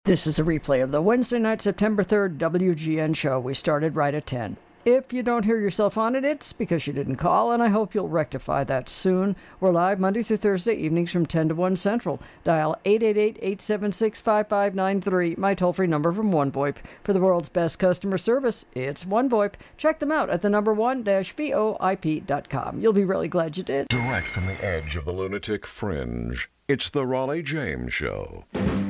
This is a replay of the Wednesday night, September 3rd, WGN show. We started right at 10. If you don't hear yourself on it, it's because you didn't call, and I hope you'll rectify that soon. We're live Monday through Thursday evenings from 10 to 1 Central. Dial 888-876-5593, my toll-free number from OneVoIP. For the world's best customer service, it's OneVoIP. Check them out at the number one-voip.com. You'll be really glad you did. Direct from the edge of the lunatic fringe, it's the Raleigh James Show.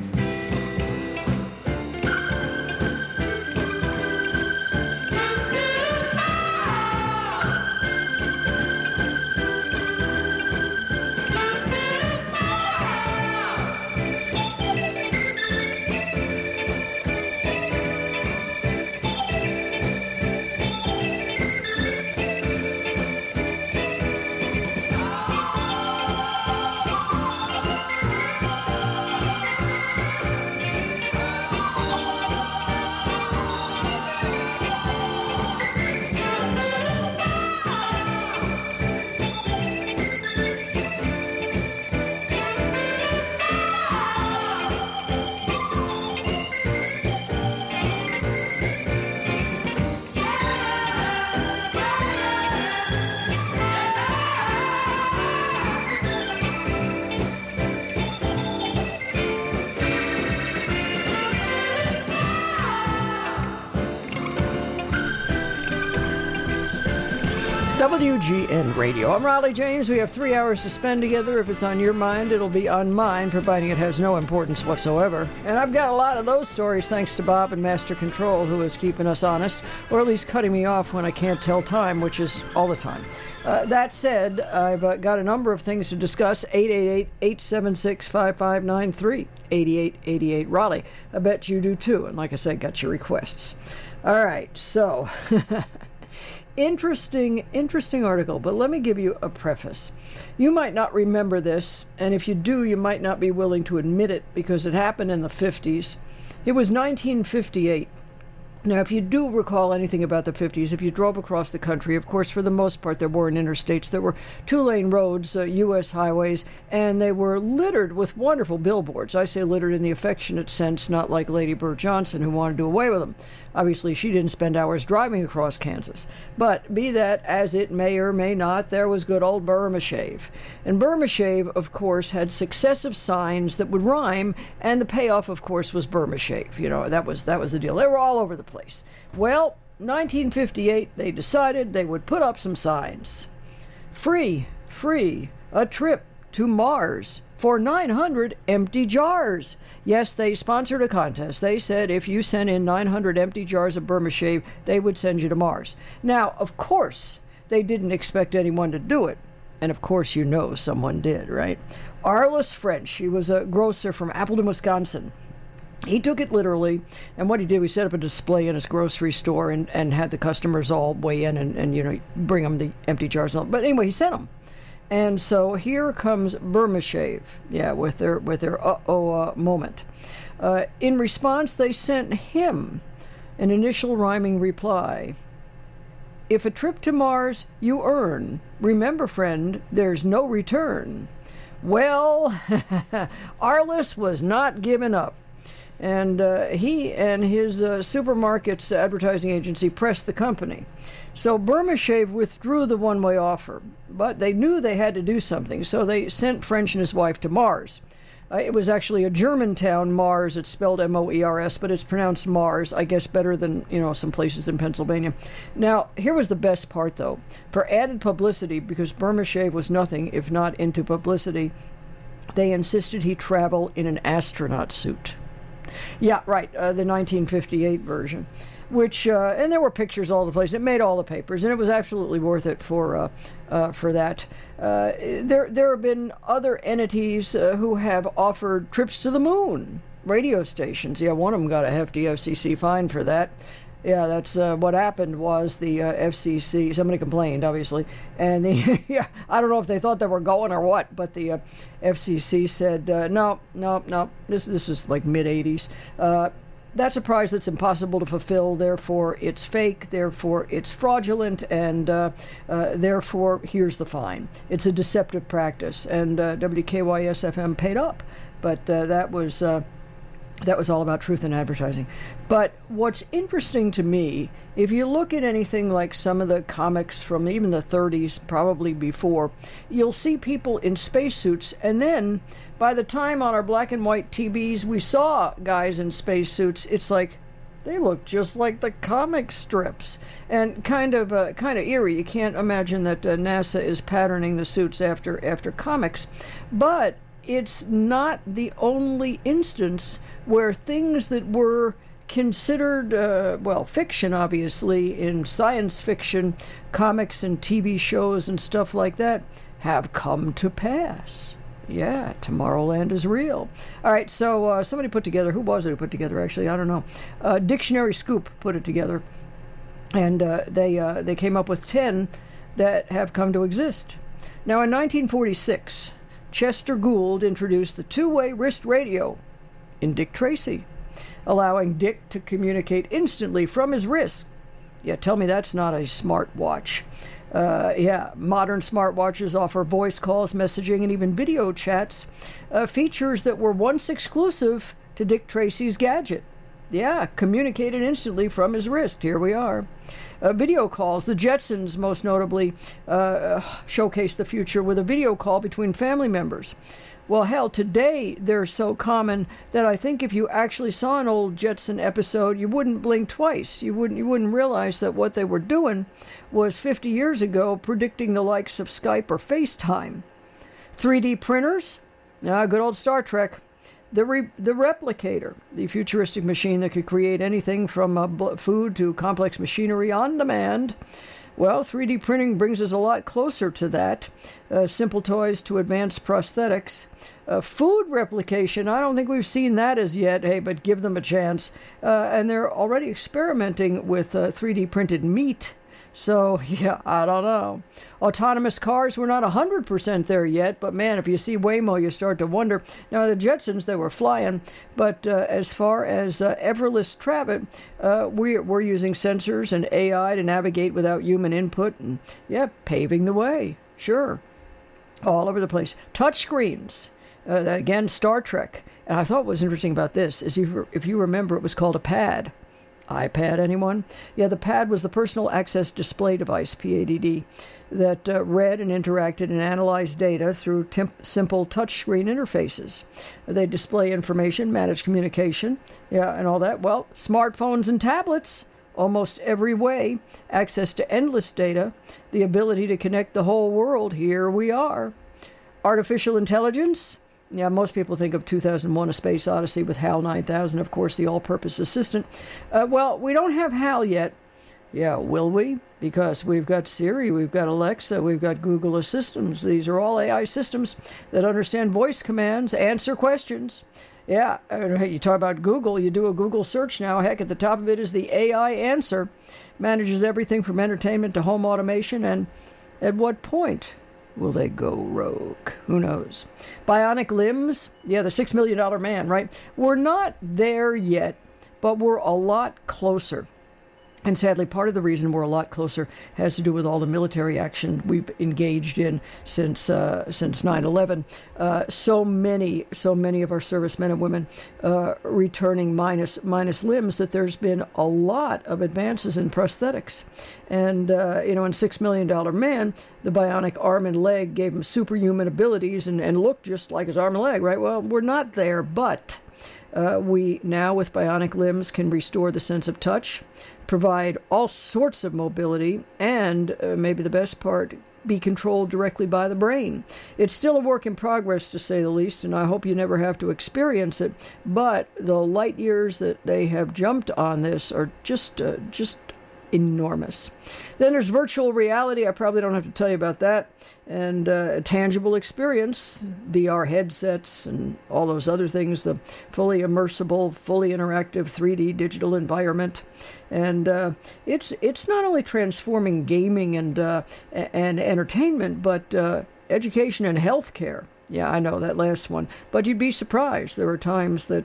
WGN Radio. I'm Raleigh James. We have 3 hours to spend together. If it's on your mind, it'll be on mine, providing it has no importance whatsoever. And I've got a lot of those stories thanks to Bob and Master Control, who is keeping us honest, or at least cutting me off when I can't tell time, which is all the time. That said, I've got a number of things to discuss. 888-876-5593. 8888 Raleigh. I bet you do too. And like I said, got your requests. All right, so... Interesting article, but let me give you a preface. You might not remember this, and if you do, you might not be willing to admit it because it happened in the 50s. It was 1958. Now, if you do recall anything about the 50s, if you drove across the country, of course, for the most part, there weren't interstates. There were two-lane roads, U.S. highways, and they were littered with wonderful billboards. I say littered in the affectionate sense, not like Lady Bird Johnson, who wanted to do away with them. Obviously, she didn't spend hours driving across Kansas. But be that as it may or may not, there was good old Burma Shave. And Burma Shave, of course, had successive signs that would rhyme, and the payoff, of course, was Burma Shave. You know, that was the deal. They were all over the place. Well, 1958, they decided they would put up some signs. Free, a trip to Mars for 900 empty jars. Yes, they sponsored a contest. They said if you sent in 900 empty jars of Burma Shave, they would send you to Mars. Now, of course, they didn't expect anyone to do it. And of course, you know someone did, right? Arliss French, he was a grocer from Appleton, Wisconsin. He took it literally, and what he did, he set up a display in his grocery store and had the customers all weigh in and you know, bring them the empty jars. But anyway, he sent them. And so here comes Burma Shave, with their moment. In response, they sent him an initial rhyming reply. If a trip to Mars you earn, remember, friend, there's no return. Well, Arliss was not giving up. And he and his supermarket's advertising agency pressed the company. So Burma Shave withdrew the one-way offer, but they knew they had to do something, so they sent French and his wife to Mars. It was actually a German town, Mars. It's spelled M-O-E-R-S, but it's pronounced Mars, I guess better than, some places in Pennsylvania. Now, here was the best part, though. For added publicity, because Burma Shave was nothing if not into publicity, they insisted he travel in an astronaut suit. Yeah, right, the 1958 version. Which, and there were pictures all over the place. It made all the papers, and it was absolutely worth it for that. There have been other entities who have offered trips to the moon, radio stations. Yeah, one of them got a hefty FCC fine for that. Yeah, that's what happened was the FCC, somebody complained, obviously, and I don't know if they thought they were going or what, but the FCC said, no, this was like mid-'80s. That's a prize that's impossible to fulfill, therefore it's fake, therefore it's fraudulent, and therefore here's the fine. It's a deceptive practice, and WKYS-FM paid up, but that was That was all about truth in advertising. But what's interesting to me, if you look at anything like some of the comics from even the 30s, probably before, you'll see people in spacesuits. And then by the time on our black and white TVs we saw guys in spacesuits, it's like, they look just like the comic strips, and kind of eerie. You can't imagine that NASA is patterning the suits after comics, but it's not the only instance where things that were considered, fiction, obviously, in science fiction, comics and TV shows and stuff like that, have come to pass. Yeah, Tomorrowland is real. All right, so somebody put together, who was it who put together, actually? I don't know. Dictionary Scoop put it together, and they came up with 10 that have come to exist. Now, in 1946, Chester Gould introduced the two-way wrist radio in Dick Tracy, allowing Dick to communicate instantly from his wrist. Yeah, tell me that's not a smart watch. Modern smartwatches offer voice calls, messaging, and even video chats, features that were once exclusive to Dick Tracy's gadget. Yeah, communicated instantly from his wrist. Here we are. Video calls. The Jetsons, most notably, showcased the future with a video call between family members. Well, hell, today they're so common that I think if you actually saw an old Jetson episode, you wouldn't blink twice. You wouldn't realize that what they were doing was 50 years ago predicting the likes of Skype or FaceTime. 3D printers? Good old Star Trek. The Replicator, the futuristic machine that could create anything from food to complex machinery on demand. Well, 3D printing brings us a lot closer to that. Simple toys to advanced prosthetics. Food replication, I don't think we've seen that as yet, hey, but give them a chance. And they're already experimenting with 3D printed meat. So, yeah, I don't know. Autonomous cars, we're not 100% there yet, but man, if you see Waymo, you start to wonder. Now, the Jetsons, they were flying, but as far as Everless Travel, we're using sensors and AI to navigate without human input, and yeah, paving the way, sure, all over the place. Touchscreens, again, Star Trek. And I thought what was interesting about this is if you remember, it was called a PAD. iPad, anyone? Yeah, the PAD was the Personal Access Display Device, PADD, that read and interacted and analyzed data through simple touchscreen interfaces. They display information, manage communication, and all that. Well, smartphones and tablets, almost every way, access to endless data, the ability to connect the whole world. Here we are. Artificial intelligence. Yeah, most people think of 2001: A Space Odyssey with HAL 9000, of course, the all-purpose assistant. Well, we don't have HAL yet. Yeah, will we? Because we've got Siri, we've got Alexa, we've got Google Assistants. These are all AI systems that understand voice commands, answer questions. Yeah, you talk about Google, you do a Google search now. Heck, at the top of it is the AI answer. Manages everything from entertainment to home automation. And at what point will they go rogue? Who knows? Bionic limbs? Yeah, the $6 million man, right? We're not there yet, but we're a lot closer. And sadly, part of the reason we're a lot closer has to do with all the military action we've engaged in since 9/11. So many of our servicemen and women returning minus limbs that there's been a lot of advances in prosthetics. And in $6 Million Man, the bionic arm and leg gave him superhuman abilities and looked just like his arm and leg, right? Well, we're not there, but we now, with bionic limbs, can restore the sense of touch, provide all sorts of mobility, and maybe the best part, be controlled directly by the brain. It's still a work in progress, to say the least, and I hope you never have to experience it, but the light years that they have jumped on this are just enormous. Then there's virtual reality. I probably don't have to tell you about that. And tangible experience, VR headsets and all those other things, the fully immersible, fully interactive 3D digital environment. And it's not only transforming gaming and entertainment, but education and healthcare. Yeah, I know that last one. But you'd be surprised. There are times that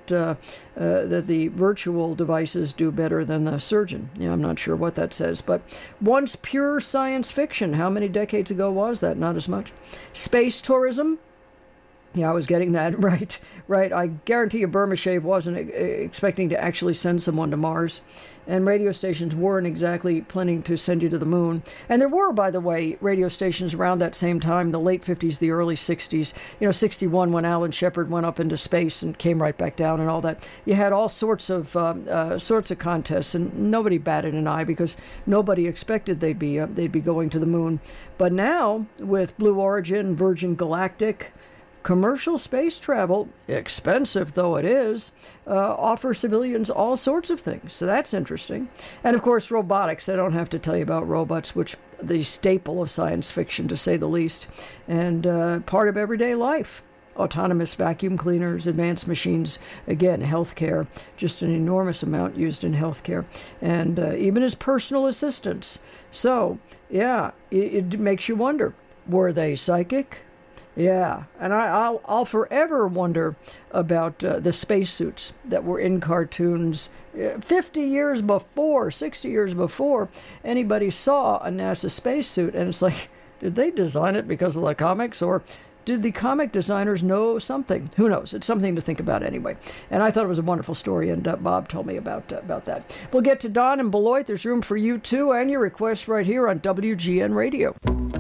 the virtual devices do better than the surgeon. Yeah, I'm not sure what that says. But once pure science fiction, how many decades ago was that? Not as much. Space tourism. Yeah, I was getting that right. Right. I guarantee you Bermashave wasn't expecting to actually send someone to Mars. And radio stations weren't exactly planning to send you to the moon. And there were, by the way, radio stations around that same time, the late 50s, the early 60s. 61 when Alan Shepard went up into space and came right back down and all that. You had all sorts of contests, and nobody batted an eye because nobody expected they'd be going to the moon. But now, with Blue Origin, Virgin Galactic, commercial space travel, expensive though it is, offers civilians all sorts of things. So that's interesting. And of course, robotics. I don't have to tell you about robots, which the staple of science fiction, to say the least, and part of everyday life. Autonomous vacuum cleaners, advanced machines, again, healthcare, just an enormous amount used in healthcare, and even as personal assistants. So, yeah, it makes you wonder, were they psychic? Yeah, and I'll forever wonder about the spacesuits that were in cartoons 50 years before, 60 years before anybody saw a NASA spacesuit. And it's like, did they design it because of the comics, or did the comic designers know something? Who knows? It's something to think about anyway. And I thought it was a wonderful story, and Bob told me about that. We'll get to Don and Beloit. There's room for you, too, and your requests right here on WGN Radio.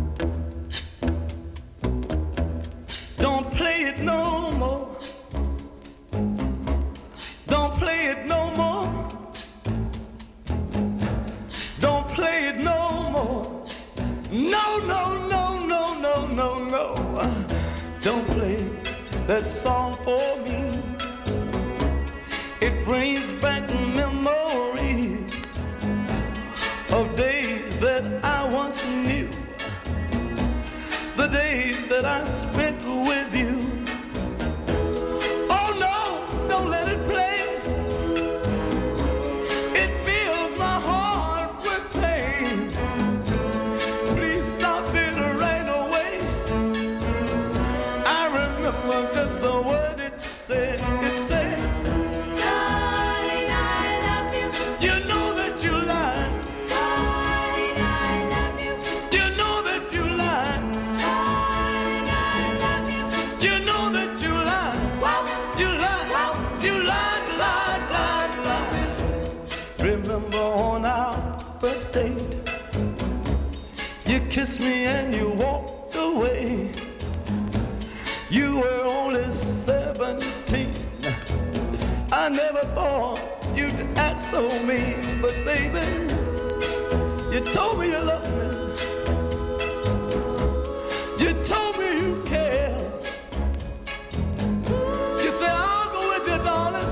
Don't play it no more. Don't play it no more. Don't play it no more. No, no, no, no, no, no, no. Don't play that song for me. It brings back memories of days that I once knew. The days that I spent with you. Oh no, don't let it play. It fills my heart with pain. Please stop it right away. I remember just what it said. It said, darling, I love you. You know that you lied. Darling, I love you. You know that you lied. You know that you lied. Wow. You lied. Wow. You lied. Remember on our first date, you kissed me and you walked away. You were only 17. I never thought you'd act so mean, but baby, you told me you loved me. You told me you cared. You say, I'll go with you, darling,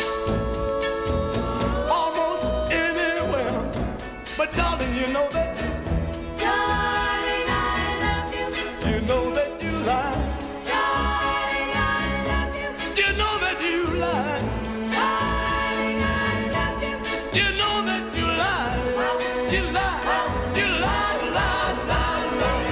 almost anywhere. But darling, you know that, darling, I love you. You know that you lied. Darling, I love you. You know that you lied. Darling, I love you. You know that you lied. Well, you lied. Well, you lied, lied, lied, lied.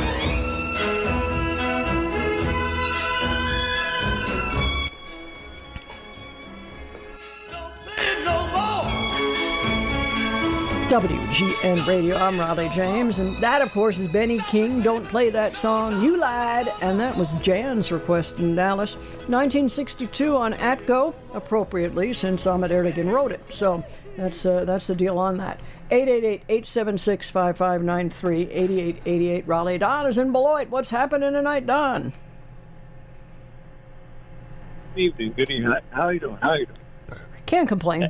WGN Radio, I'm Raleigh James, and that, of course, is Benny King, Don't Play That Song, You Lied, and that was Jan's request in Dallas, 1962 on Atco, appropriately, since Ahmet Ertegun wrote it, so that's the deal on that. 888-876-5593, 8888 Raleigh. Don is in Beloit. What's happening tonight, Don? Good evening. Good evening. How are you doing? Can't complain.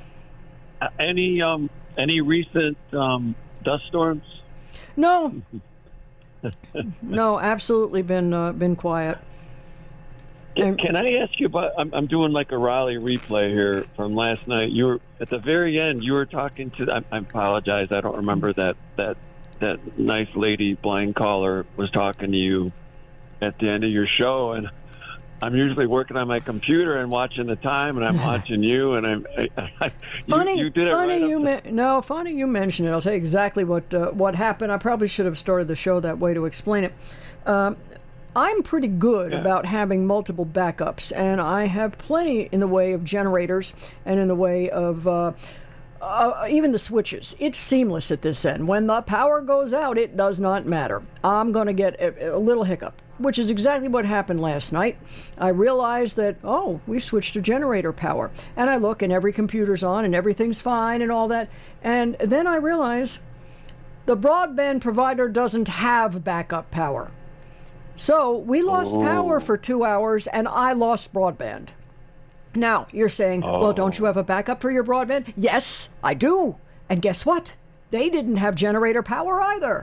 Any recent dust storms? No. No, absolutely been quiet. Can I ask you about? I'm doing like a Raleigh replay here from last night. You were at the very end. You were talking to. I apologize. I don't remember that nice lady blind caller was talking to you at the end of your show, and I'm usually working on my computer and watching the time, and I'm watching you, and funny. You did it right. Funny you mentioned it. I'll tell you exactly what happened. I probably should have started the show that way to explain it. I'm pretty good about having multiple backups, and I have plenty in the way of generators and in the way of even the switches. It's seamless at this end. When the power goes out, it does not matter. I'm going to get a little hiccup. which is exactly what happened last night. I realized that, oh, we've switched to generator power. And I look and every computer's on and everything's fine and all that. And then I realize the broadband provider doesn't have backup power. So we lost power for 2 hours and I lost broadband. Now, you're saying, well, don't you have a backup for your broadband? Yes, I do. And guess what? They didn't have generator power either.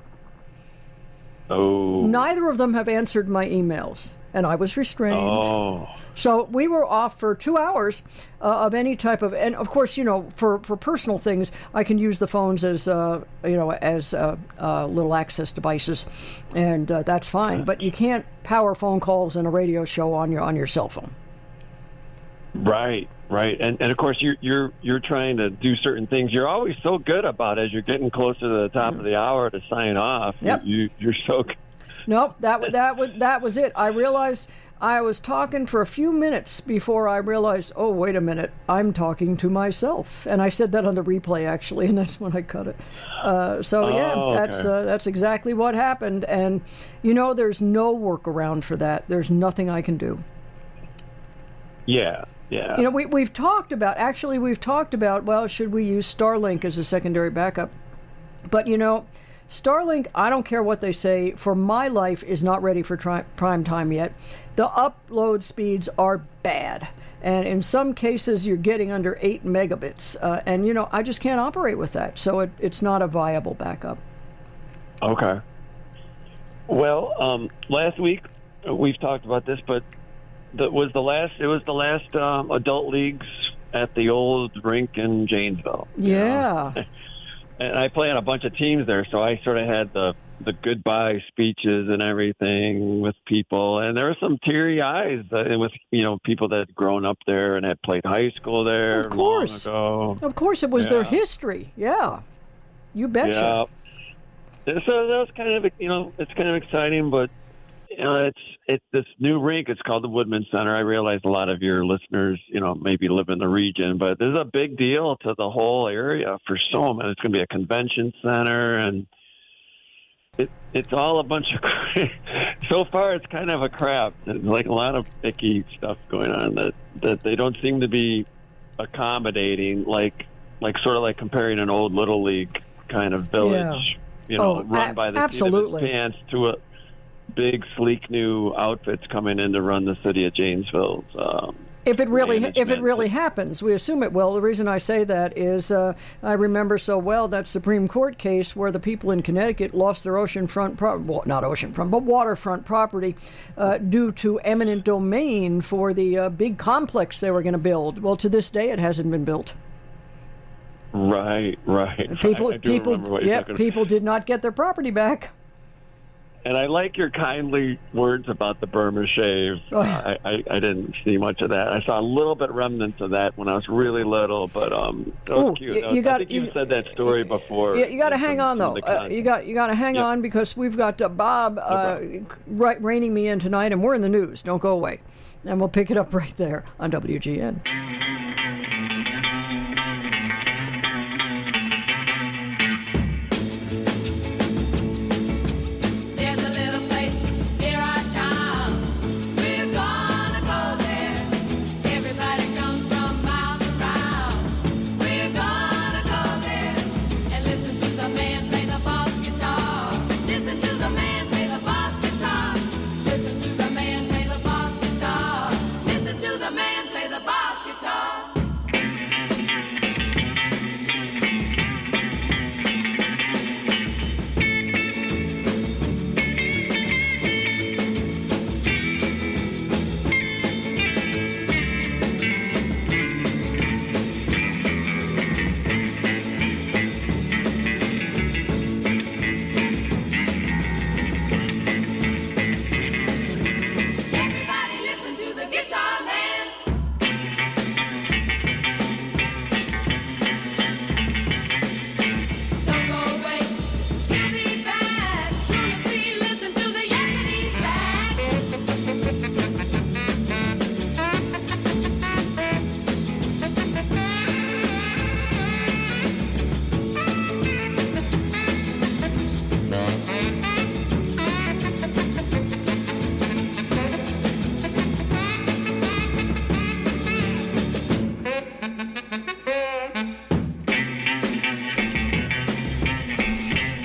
Oh. Neither of them have answered my emails, and I was restrained. Oh. So we were off for 2 hours of any type of, and of course, for personal things, I can use the phones as, little access devices, and that's fine. But you can't power phone calls and a radio show on your cell phone. Right. And of course you're trying to do certain things. You're always so good about it as you're getting closer to the top of the hour to sign off. Yep. You're so good. Nope, that was it. I realized I was talking for a few minutes before I realized, oh, wait a minute, I'm talking to myself. And I said that on the replay, actually, and that's when I cut it. That's exactly what happened. And, there's no workaround for that. There's nothing I can do. Yeah. We've talked about, well, should we use Starlink as a secondary backup? But, Starlink, I don't care what they say, for my life is not ready for prime time yet. The upload speeds are bad. And in some cases, you're getting under 8 megabits. And I just can't operate with that. So it's not a viable backup. Okay. Well, last week, we've talked about this, but it was the last adult leagues at the old rink in Janesville. Yeah. And I play on a bunch of teams there, so I sort of had the goodbye speeches and everything with people, and there were some teary eyes with people that had grown up there and had played high school there. Of course. Long ago. Of course, it was their history. Yeah, you betcha. Yeah. So that was kind of it's kind of exciting, but it's this new rink. It's called the Woodman Center. I realize a lot of your listeners, maybe live in the region, but there's a big deal to the whole area for so many. It's going to be a convention center, and it's all a bunch of so far it's kind of a crap. There's like a lot of icky stuff going on that they don't seem to be accommodating, like sort of like comparing an old Little League kind of village, run by the seat of its pants to a big, sleek new outfits coming in to run the city of Janesville. If it really happens, we assume it will. The reason I say that is I remember so well that Supreme Court case where the people in Connecticut lost their waterfront property due to eminent domain for the big complex they were going to build. Well, to this day, it hasn't been built. Right. People did not get their property back. And I like your kindly words about the Burma shave. I didn't see much of that. I saw a little bit remnants of that when I was really little, but that was cute. I think you've said that story before. You got to hang on, though. You got to hang on because we've got Bob reining me in tonight, and we're in the news. Don't go away. And we'll pick it up right there on WGN. Play the bass guitar.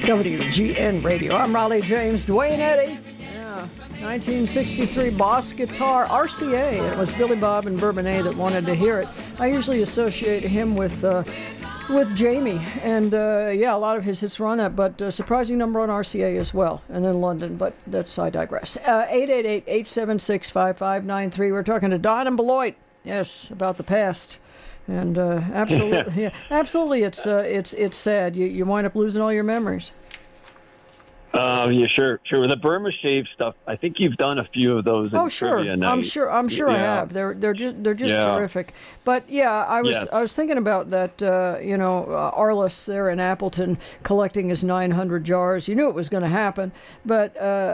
WGN Radio. I'm Raleigh James. Duane Eddy. Yeah. 1963 Boss guitar, RCA. It was Billy Bob and Bourbonnais that wanted to hear it. I usually associate him with Jamie. And, a lot of his hits were on that. But surprising number on RCA as well. And then London. But I digress. 888-876-5593. We're talking to Don and Beloit. Yes, about the past. And absolutely, yeah, absolutely, it's sad. You wind up losing all your memories. Yeah, sure. The Burma Shave stuff. I think you've done a few of those. In Trivia Night. I'm sure I have. They're just terrific. But yeah, I was thinking about that. Arliss there in Appleton collecting his 900 jars. You knew it was going to happen, but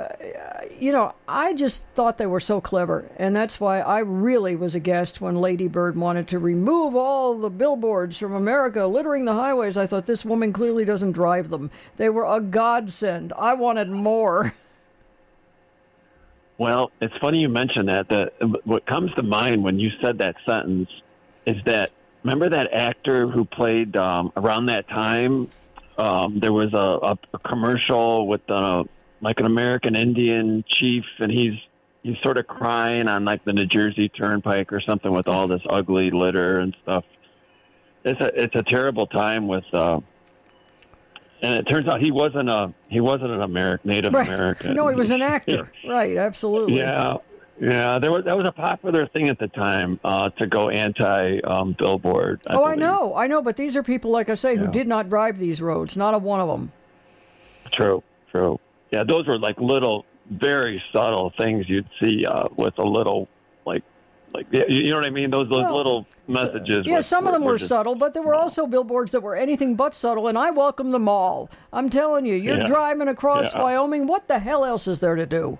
I just thought they were so clever, and that's why I really was aghast when Lady Bird wanted to remove all the billboards from America littering the highways. I thought this woman clearly doesn't drive them. They were a godsend. I wanted more. Well, it's funny you mention that. What comes to mind when you said that sentence is that, remember that actor who played around that time? There was a commercial with like an American Indian chief, and he's sort of crying on like the New Jersey Turnpike or something with all this ugly litter and stuff. It's a terrible time with. And it turns out he wasn't an Native American. No, he was an actor. Right, absolutely. Yeah. That was a popular thing at the time to go anti-billboard. I know. But these are people, like I say, who did not drive these roads. Not a one of them. True. Yeah, those were like little, very subtle things you'd see with a little you know what I mean? Those little messages. Yeah, some of them were subtle, but there were also billboards that were anything but subtle, and I welcome them all. I'm telling you, you're driving across Wyoming. What the hell else is there to do?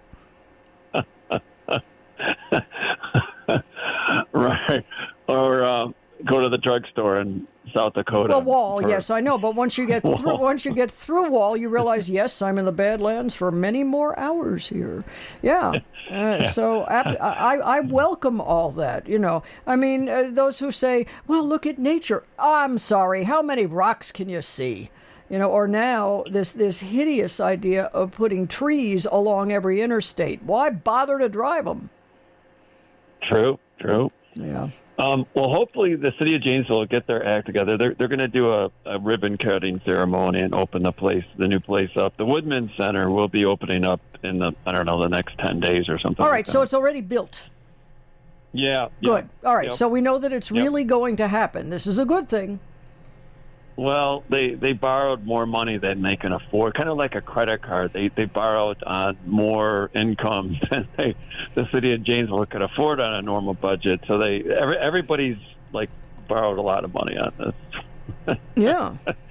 Right. Or go to the drugstore in South Dakota. Well, Wall, yes, I know. But once you get through Wall, you realize, yes, I'm in the Badlands for many more hours here. Yeah. So I welcome all that. I mean, those who say, "Well, look at nature." I'm sorry. How many rocks can you see? Or now this hideous idea of putting trees along every interstate. Why bother to drive them? True. Yeah. Well, hopefully the city of Janesville will get their act together. They're going to do a ribbon cutting ceremony and open the new place up. The Woodman Center will be opening up in the next 10 days or something. All right, like so it's already built. Yeah. Good. All right, so we know that it's really going to happen. This is a good thing. Well, they borrowed more money than they can afford, kind of like a credit card. They borrowed on more income than the city of Janesville could afford on a normal budget. So everybody's like borrowed a lot of money on this. Yeah.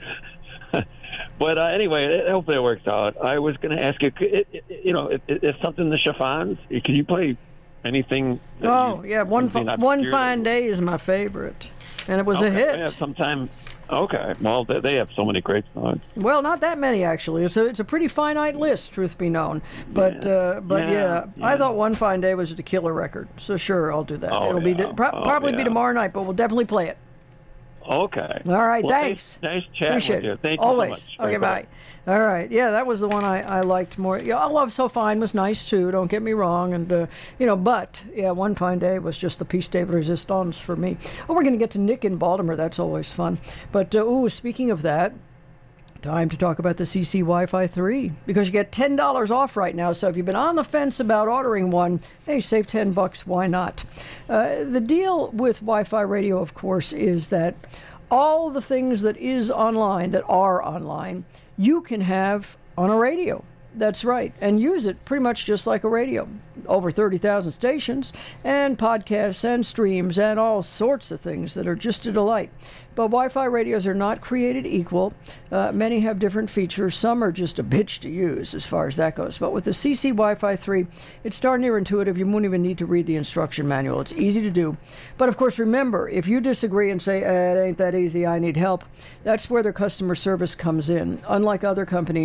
But anyway, hopefully it works out. I was going to ask you, if something the chiffons, can you play anything? One Fine Day is my favorite, and it was a hit. Yeah, sometime. Okay, well, they have so many great songs. Well, not that many, actually. It's a pretty finite list, truth be known. But I thought One Fine Day was the killer record. So sure, I'll do that. It'll be probably be tomorrow night, but we'll definitely play it. Okay. All right, thanks. Nice chatting Appreciate with you. Thank Always. you so much. Okay, bye. All right. Yeah, that was the one I liked more. Yeah, I Love So Fine was nice, too. Don't get me wrong. And, but, One Fine Day was just the piece de resistance for me. Oh, we're going to get to Nick in Baltimore. That's always fun. But, speaking of that, time to talk about the CC Wi-Fi 3, because you get $10 off right now. So if you've been on the fence about ordering one, hey, save $10. Why not? The deal with Wi-Fi radio, of course, is that all the things that are online, you can have on a radio. That's right. And use it pretty much just like a radio. Over 30,000 stations and podcasts and streams and all sorts of things that are just a delight. But Wi-Fi radios are not created equal. Many have different features. Some are just a bitch to use as far as that goes. But with the CC Wi-Fi 3, it's darn near intuitive. You won't even need to read the instruction manual. It's easy to do. But of course, remember, if you disagree and say, it ain't that easy, I need help, that's where their customer service comes in. Unlike other companies,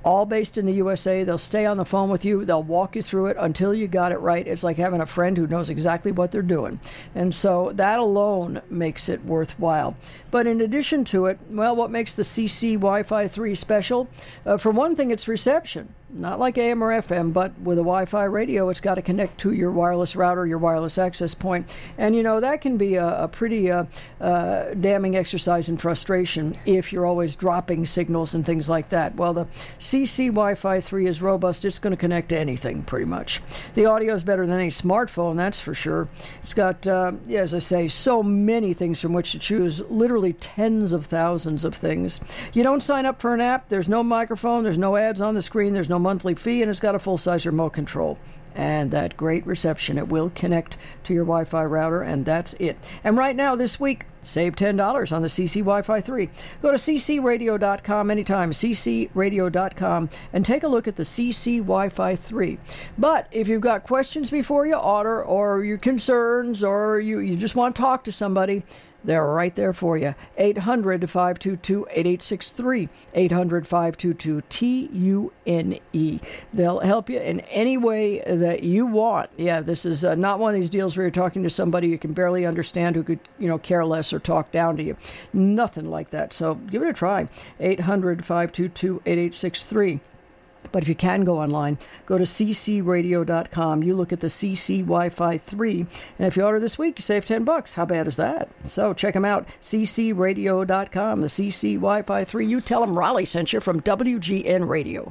all based in the USA. They'll stay on the phone with you. They'll walk you through it until you got it right. It's like having a friend who knows exactly what they're doing. And so that alone makes it worthwhile. But in addition to it, well, what makes the CC Wi-Fi 3 special? For one thing, it's reception. Not like AM or FM, but with a Wi-Fi radio, it's got to connect to your wireless router, your wireless access point. And, that can be a pretty damning exercise in frustration if you're always dropping signals and things like that. Well, the CC Wi-Fi 3 is robust. It's going to connect to anything, pretty much. The audio is better than any smartphone, that's for sure. It's got, as I say, so many things from which to choose, literally tens of thousands of things. You don't sign up for an app. There's no microphone. There's no ads on the screen. There's no monthly fee, and it's got a full-size remote control. And that great reception. It will connect to your Wi-Fi router, and that's it. And right now, this week, save $10 on the CC Wi-Fi 3. Go to ccradio.com anytime, ccradio.com, and take a look at the CC Wi-Fi 3. But if you've got questions before you order, or your concerns, or you just want to talk to somebody, they're right there for you. 800-522-8863. 800-522-TUNE. They'll help you in any way that you want. Yeah, this is not one of these deals where you're talking to somebody you can barely understand who could, care less or talk down to you. Nothing like that. So give it a try. 800-522-8863. But if you can go online, go to ccradio.com. You look at the CC Wi-Fi 3, and if you order this week, you save $10. How bad is that? So check them out, ccradio.com, the CC Wi-Fi 3. You tell them Raleigh sent you from WGN Radio.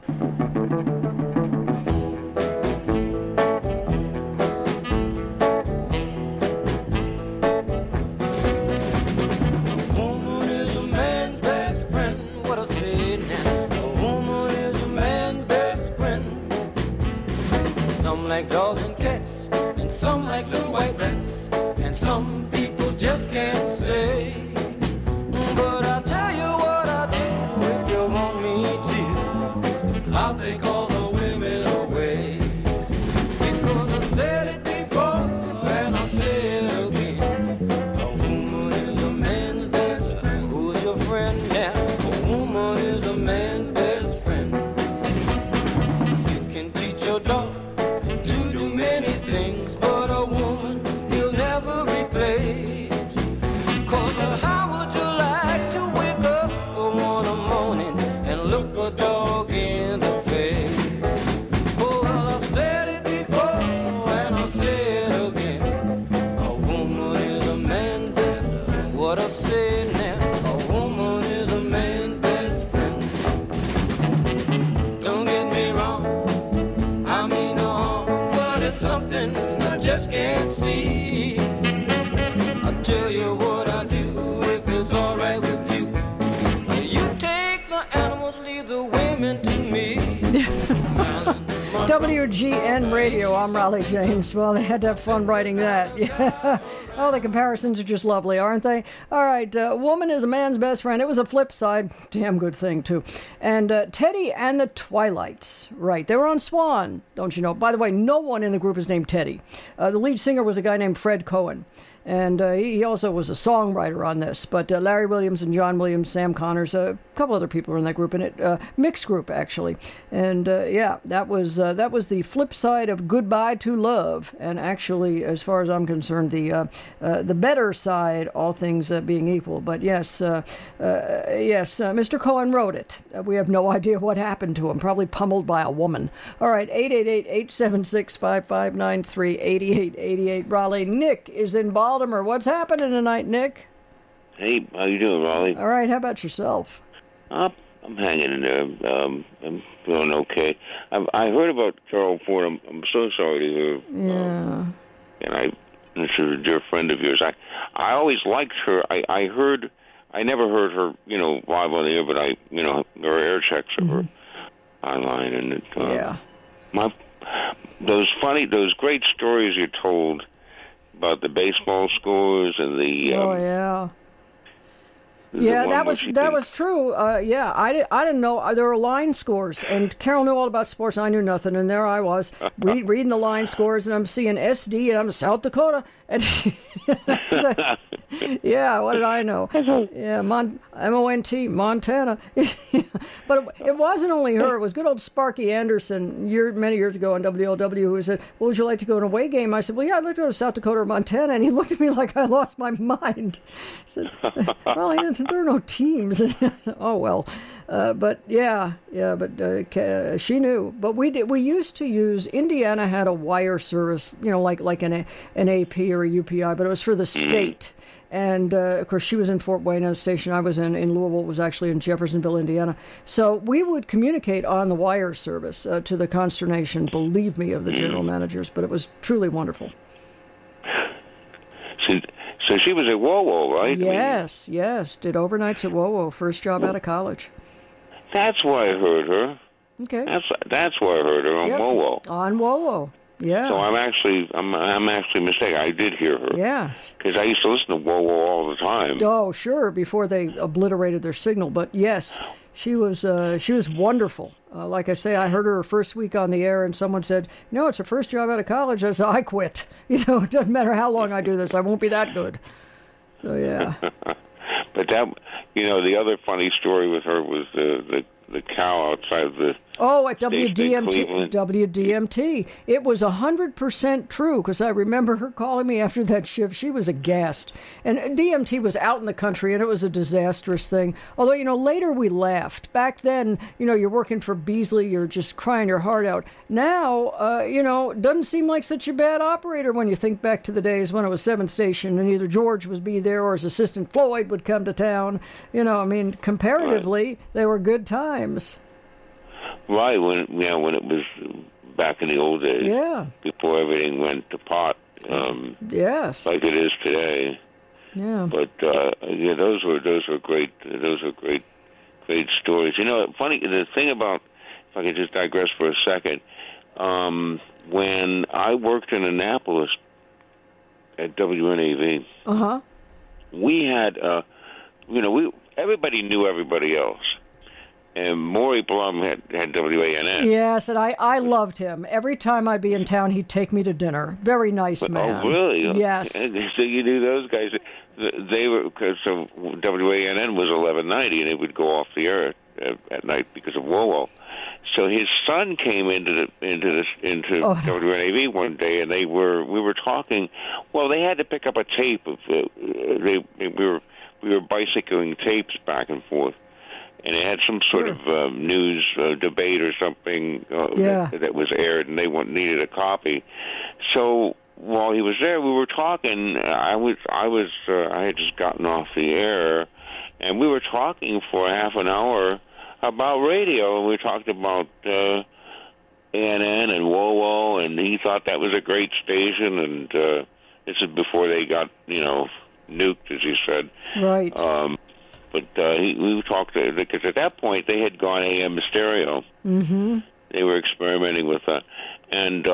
Like dogs and cats, and some like little white rats, and some people just can't say. But I'll tell you what I'll do if you want me to. I'll take all the women away. Because I said it before, and I'll say it again. A woman is a man's best friend. Who's your friend now? A woman is a man's best friend. You can teach your dog things, but a woman you'll never replace. Cause how would you like to wake up one morning and look a dog in the face? Oh, well, I've said it before and I'll say it again. A woman is a man's best friend. What I say now, a woman is a man's best friend. Don't get me wrong, I mean no harm, but it's something I just can't see. I'll tell you what I do if it's alright with you. You take the animals, leave the women to me. WGN Radio, I'm Raleigh James. Well, they had to have fun writing that. Yeah. Oh, the comparisons are just lovely, aren't they? All right, woman is a man's best friend. It was a flip side. Damn good thing, too. And Teddy and the Twilights. Right, they were on Swan, don't you know? By the way, no one in the group is named Teddy. The lead singer was a guy named Fred Cohen. And he also was a songwriter on this. But Larry Williams and John Williams, Sam Connors, a couple other people were in that group, and it mixed group actually. And that was the flip side of Goodbye to Love. And actually, as far as I'm concerned, the better side, all things being equal. But yes, Mr. Cohen wrote it. We have no idea what happened to him. Probably pummeled by a woman. All right, 888-876-5593, 8888 Raleigh. Nick is in Baltimore. What's happening tonight, Nick? Hey, how you doing, Raleigh? All right, how about yourself? I'm hanging in there. I'm feeling okay. I heard about Carol Ford. I'm so sorry to hear. Yeah. And she's a dear friend of yours. I always liked her. I never heard her, live on the air, but there were air checks of her online, and those great stories you told about the baseball scores and the Yeah, that was true. Yeah, I didn't know there were line scores, and Carol knew all about sports. I knew nothing, and there I was reading the line scores, and I'm seeing SD, and I'm South Dakota, and yeah, what did I know? Yeah, MONT, Montana. But it wasn't only her; it was good old Sparky Anderson many years ago on WLW who said, "Well, would you like to go to an away game?" I said, "Well, yeah, I'd like to go to South Dakota or Montana," and he looked at me like I lost my mind. He said, "Well, there are no teams." Oh well, but she knew. But we used to use. Indiana had a wire service, like an AP or a UPI, but it was for the state. And of course, she was in Fort Wayne, and the station I was in Louisville was actually in Jeffersonville, Indiana. So we would communicate on the wire service to the consternation, believe me, of the general managers. But it was truly wonderful. So she was at WoWo, right? Yes. Did overnights at WoWo. First job out of college. That's why I heard her. Okay. That's why I heard her on WoWo. On WoWo. Yeah. So I'm actually mistaken. I did hear her. Yeah. Because I used to listen to WoWo all the time. Oh, sure. Before they obliterated their signal, but yes, she was wonderful. Like I say, I heard her first week on the air, and someone said, "It's her first job out of college." I said, "I quit. It doesn't matter how long I do this, I won't be that good." So yeah. But that, the other funny story with her was the cow outside of the. Oh, at WDMT. It was 100% true, because I remember her calling me after that shift. She was aghast. And DMT was out in the country, and it was a disastrous thing. Although, later we laughed. Back then, you're working for Beasley, you're just crying your heart out. Now, doesn't seem like such a bad operator when you think back to the days when it was 7 station, and either George would be there or his assistant Floyd would come to town. Comparatively, they were good times. Right, when it was back in the old days. Yeah. Before everything went to pot. Yes. Like it is today. Yeah. But those were great. Those were great stories. Funny, the thing about, if I could just digress for a second, when I worked in Annapolis at WNAV, we had everybody knew everybody else. And Maury Blum had WANN. Yes, and I loved him. Every time I'd be in town, he'd take me to dinner. Very nice man. Oh, really? Yes. So you knew those guys. They were, because WANN was 1190, and it would go off the air at night because of WoWo. So his son came into WNAV one day, and we were talking. Well, they had to pick up a tape of we were bicycling tapes back and forth. And it had some sort of news debate or something that was aired, and they needed a copy. So while he was there, we were talking. I had just gotten off the air, and we were talking for half an hour about radio, and we talked about ANN and WoWo, and he thought that was a great station, and this is before they got nuked, as he said. Right. But we talked because at that point they had gone AM stereo. Mm-hmm. They were experimenting with that, and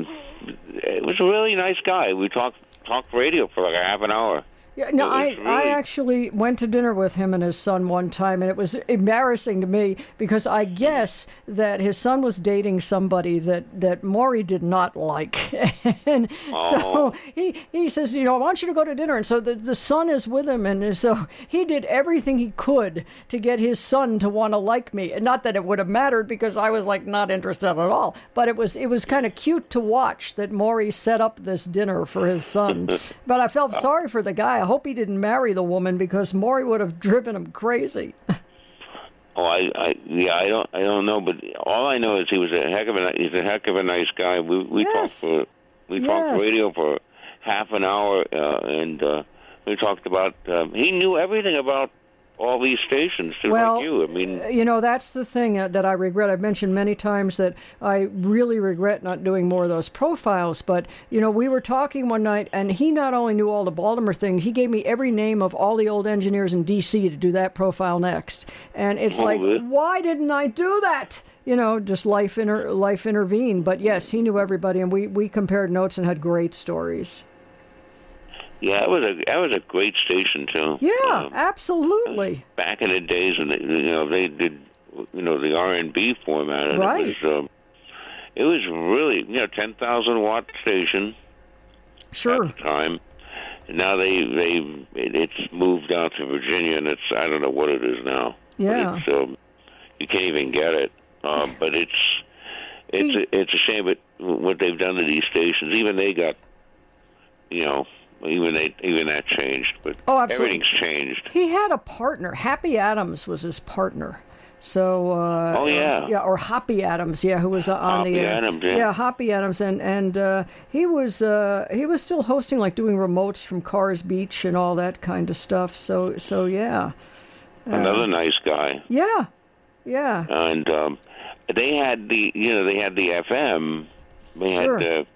it was a really nice guy. We talked radio for like a half an hour. Yeah, no, I actually went to dinner with him and his son one time, and it was embarrassing to me because I guess that his son was dating somebody that Maury did not like. And so he says, I want you to go to dinner. And so the son is with him, and so he did everything he could to get his son to want to like me. And not that it would have mattered because I was like not interested at all, but it was kind of cute to watch that Maury set up this dinner for his son. But I felt sorry for the guy. I hope he didn't marry the woman because Maury would have driven him crazy. I don't know, but all I know is he's a heck of a nice guy. We talked radio for half an hour, and we talked about. He knew everything about all these stations, just like you. I mean, that's the thing that I regret. I've mentioned many times that I really regret not doing more of those profiles. But, we were talking one night, and he not only knew all the Baltimore things, he gave me every name of all the old engineers in D.C. to do that profile next. And it's why didn't I do that? Just life intervened. But yes, he knew everybody, and we compared notes and had great stories. Yeah, that was a great station too. Yeah, absolutely. Back in the days when they did the R&B format, and right. It was really 10,000 watt station. Sure. At the time. And now it's moved out to Virginia, and I don't know what it is now. Yeah. But you can't even get it. But it's a shame, but what they've done to these stations, even they got, even that changed. But everything's changed. He had a partner. Happy Adams was his partner. So or Hoppy Adams, who was on Hoppy Adams, Hoppy Adams, and he was still hosting, like doing remotes from Cars Beach and all that kind of stuff. So yeah, another nice guy. Yeah, and they had the FM, they had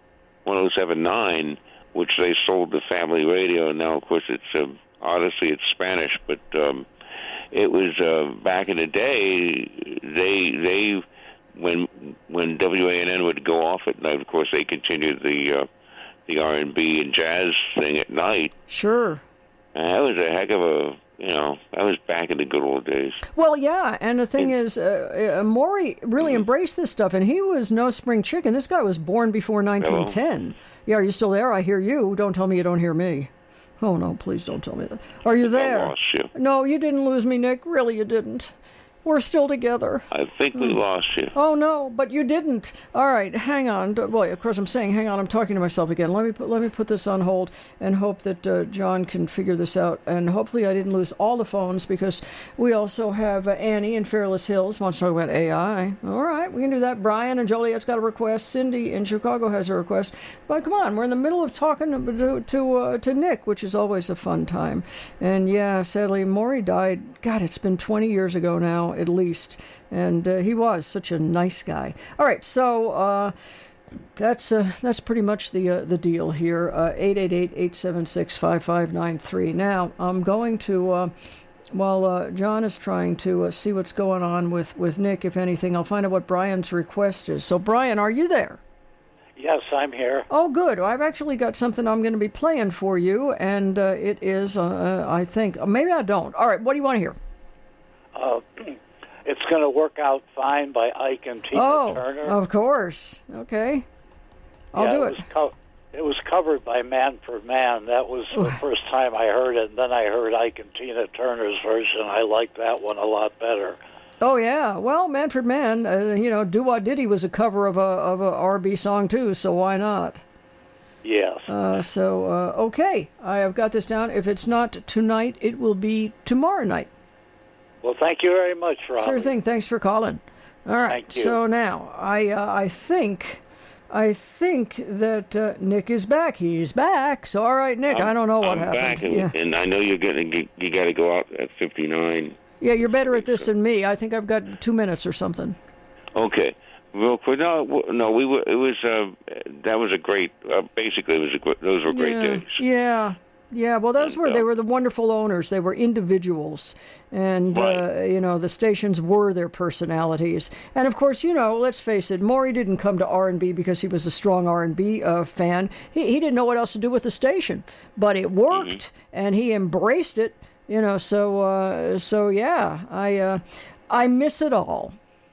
107.9, which they sold to Family Radio, and now of course it's Odyssey, it's Spanish, but. It was back in the day. They when WANN would go off at night. Of course, they continued the R&B and jazz thing at night. Sure. That was a heck of a that was back in the good old days. Well, yeah, and the thing is, Maury really embraced this stuff, and he was no spring chicken. This guy was born before 1910. Hello? Yeah, are you still there? I hear you. Don't tell me you don't hear me. Oh, no, please don't tell me that. Are you there? I lost you. No, you didn't lose me, Nick. Really, you didn't. We're still together. I think we lost you. Oh, no, but you didn't. All right, hang on. Boy, of course I'm saying hang on. I'm talking to myself again. Let me put this on hold and hope that John can figure this out. And hopefully I didn't lose all the phones, because we also have Annie in Fairless Hills wants to talk about AI. All right, we can do that. Brian and Joliet's got a request. Cindy in Chicago has a request. But come on, we're in the middle of talking to Nick, which is always a fun time. And yeah, sadly, Maury died. God, it's been 20 years ago now, at least, and he was such a nice guy. All right, so that's pretty much the deal here. 888-876-5593. Now I'm going to while John is trying to see what's going on with Nick, if anything, I'll find out what Brian's request is. So Brian, are you there? Yes, I'm here. Oh, good. I've actually got something I'm going to be playing for you, and it is, I think, maybe I don't. All right, what do you want to hear? It's Going to Work Out Fine by Ike and Tina Turner. Oh, of course. Okay. I'll do it. It was covered by Manfred Mann. That was the first time I heard it, and then I heard Ike and Tina Turner's version. I liked that one a lot better. Oh, yeah. Well, Manfred Mann, Do What Diddy was a cover of a R&B song, too, so why not? Yes. Okay. I have got this down. If it's not tonight, it will be tomorrow night. Well, thank you very much, Robbie. Sure thing. Thanks for calling. All right. Thank you. So now, I think that Nick is back. He's back. So, all right, Nick, I don't know what happened. I'm back, and I know you got to go out at 59. Yeah, you're better at this than me. I think I've got 2 minutes or something. Okay. Real quick. No, we were. It was. That was a great. Basically, those were great days. Yeah. Yeah, well, they were the wonderful owners. They were individuals, and the stations were their personalities. And of course, let's face it, Maury didn't come to R&B because he was a strong R&B fan. He didn't know what else to do with the station, but it worked, and he embraced it. So yeah, I miss it all.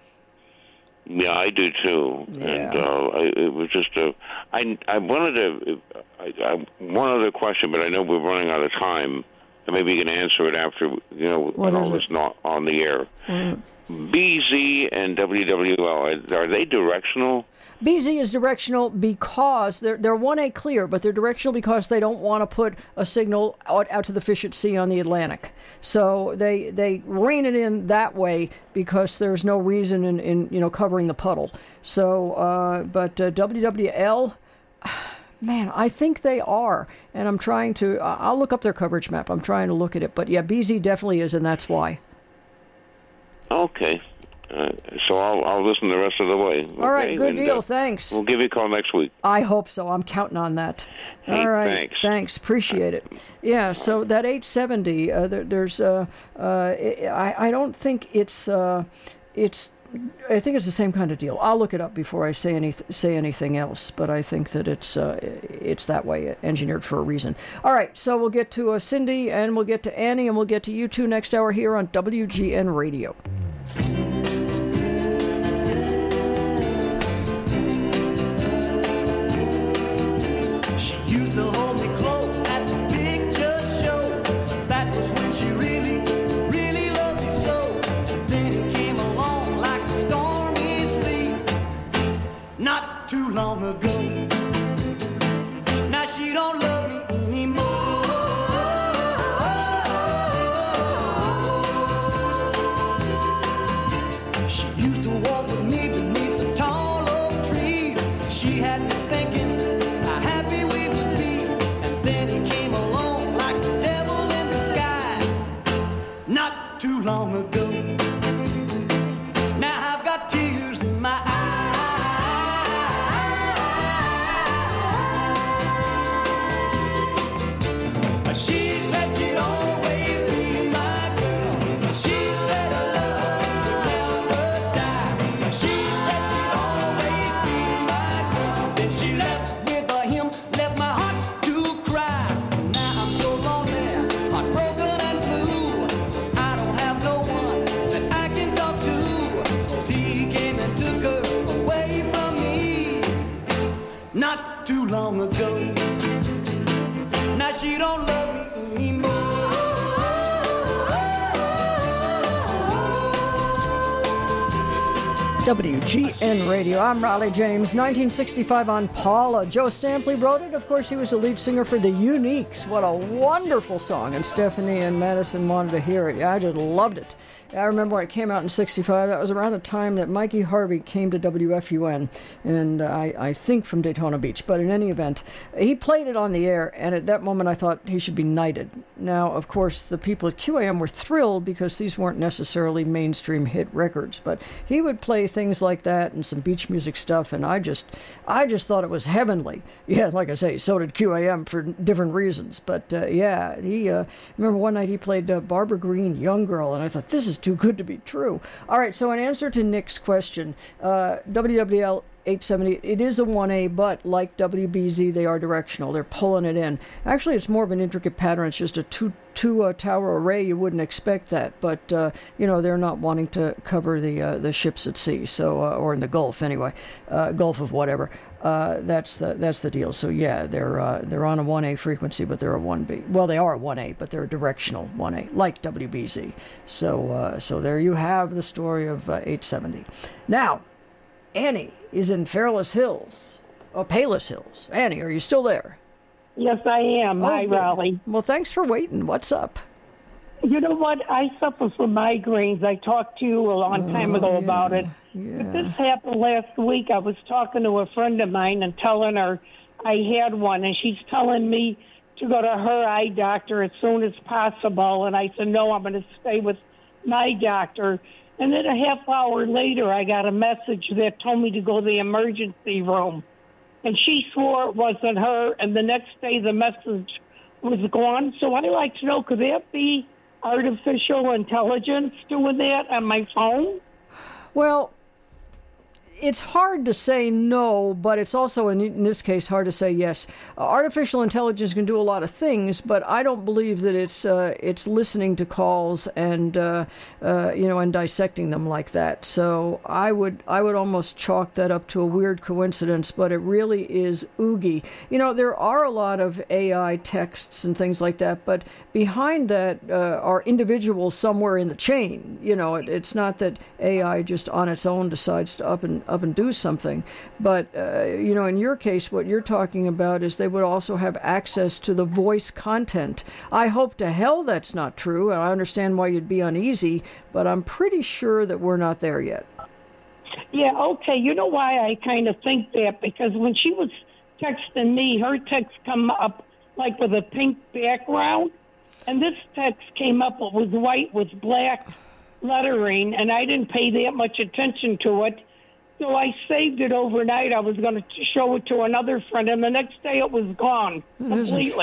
Yeah, I do too. Yeah. And it was just I wanted to. One other question, but I know we're running out of time, and maybe you can answer it after when all this not on the air. BZ and WWL, are they directional? BZ is directional because they're 1A clear, but they're directional because they don't want to put a signal out to the fish at sea on the Atlantic. So they rein it in that way because there's no reason in covering the puddle. So, but WWL, man, I think they are, and I'm trying to. I'll look up their coverage map. I'm trying to look at it, but yeah, BZ definitely is, and that's why. Okay. So I'll listen the rest of the way. All right, good deal. Thanks. We'll give you a call next week. I hope so. I'm counting on that. Hey, all right, thanks. Appreciate it. Yeah. So that 870, there's I don't think it's I think it's the same kind of deal. I'll look it up before I say anything else, but I think that it's that way, engineered for a reason. All right, so we'll get to Cindy, and we'll get to Annie, and we'll get to you two next hour here on WGN Radio. She used to hold me close at the picture show. That was when she really, really loved me so. Then it came along like a stormy sea, not too long ago. Now she don't love me anymore. She used to walk with me beneath the tall oak tree. She had me thinking how happy we would be. And then he came along like the devil in disguise, not too long ago. Now I've got tears in my eyes. She said she'd always be my girl. She said her love would never die. She said she'd always be my girl. Then she left with him, left my heart to cry. Now I'm so lonely, heartbroken and blue. 'Cause I don't have no one that I can talk to. 'Cause he came and took her away from me not too long ago. Now she don't love me anymore. WGN Radio. I'm Raleigh James. 1965 on Paula. Joe Stampley wrote it. Of course, he was the lead singer for the Uniques. What a wonderful song. And Stephanie and Madison wanted to hear it. Yeah, I just loved it. I remember when it came out in 65. That was around the time that Mikey Harvey came to WFUN, and I think from Daytona Beach. But in any event, he played it on the air, and at that moment I thought he should be knighted. Now, of course, the people at QAM were thrilled because these weren't necessarily mainstream hit records, but he would play thremember like that and some beach music stuff, and I just thought it was heavenly. Yeah, like I say, so did QAM for different reasons. But yeah, he remember one night he played Barbara Green, Young Girl, and I thought, this is too good to be true. All right, so in answer to Nick's question, WWL 870, it is a 1A, but like WBZ, they are directional. They're pulling it in. Actually, it's more of an intricate pattern. It's just a two tower array. You wouldn't expect that, but you know, they're not wanting to cover the ships at sea, so or in the Gulf anyway, Gulf of whatever. That's the deal. So yeah, they're on a 1A frequency, but they're a 1B. Well, they are a 1A, but they're a directional 1A, like WBZ. So there you have the story of 870. Now, Annie is in Palos Hills. Annie, are you still there? Yes, I am. Hi, good. Raleigh. Well, thanks for waiting. What's up? You know what? I suffer from migraines. I talked to you a long time ago about it. Yeah. But this happened last week. I was talking to a friend of mine and telling her I had one, and she's telling me to go to her eye doctor as soon as possible. And I said, no, I'm going to stay with my doctor. And then a half hour later, I got a message that told me to go to the emergency room. And she swore it wasn't her, and the next day the message was gone. So I'd like to know, could that be artificial intelligence doing that on my phone? Well, it's hard to say no, but it's also, in this case, hard to say yes. Artificial intelligence can do a lot of things, but I don't believe that it's listening to calls and and dissecting them like that. So I would almost chalk that up to a weird coincidence, but it really is oogie. You know, there are a lot of AI texts and things like that, but behind that are individuals somewhere in the chain. You know, it's not that AI just on its own decides to up and do something. But, in your case, what you're talking about is they would also have access to the voice content. I hope to hell that's not true, and I understand why you'd be uneasy, but I'm pretty sure that we're not there yet. Yeah, okay. You know why I kind of think that? Because when she was texting me, her text come up like with a pink background, and this text came up, it was white with black lettering, and I didn't pay that much attention to it. So I saved it overnight. I was going to show it to another friend, and the next day it was gone completely.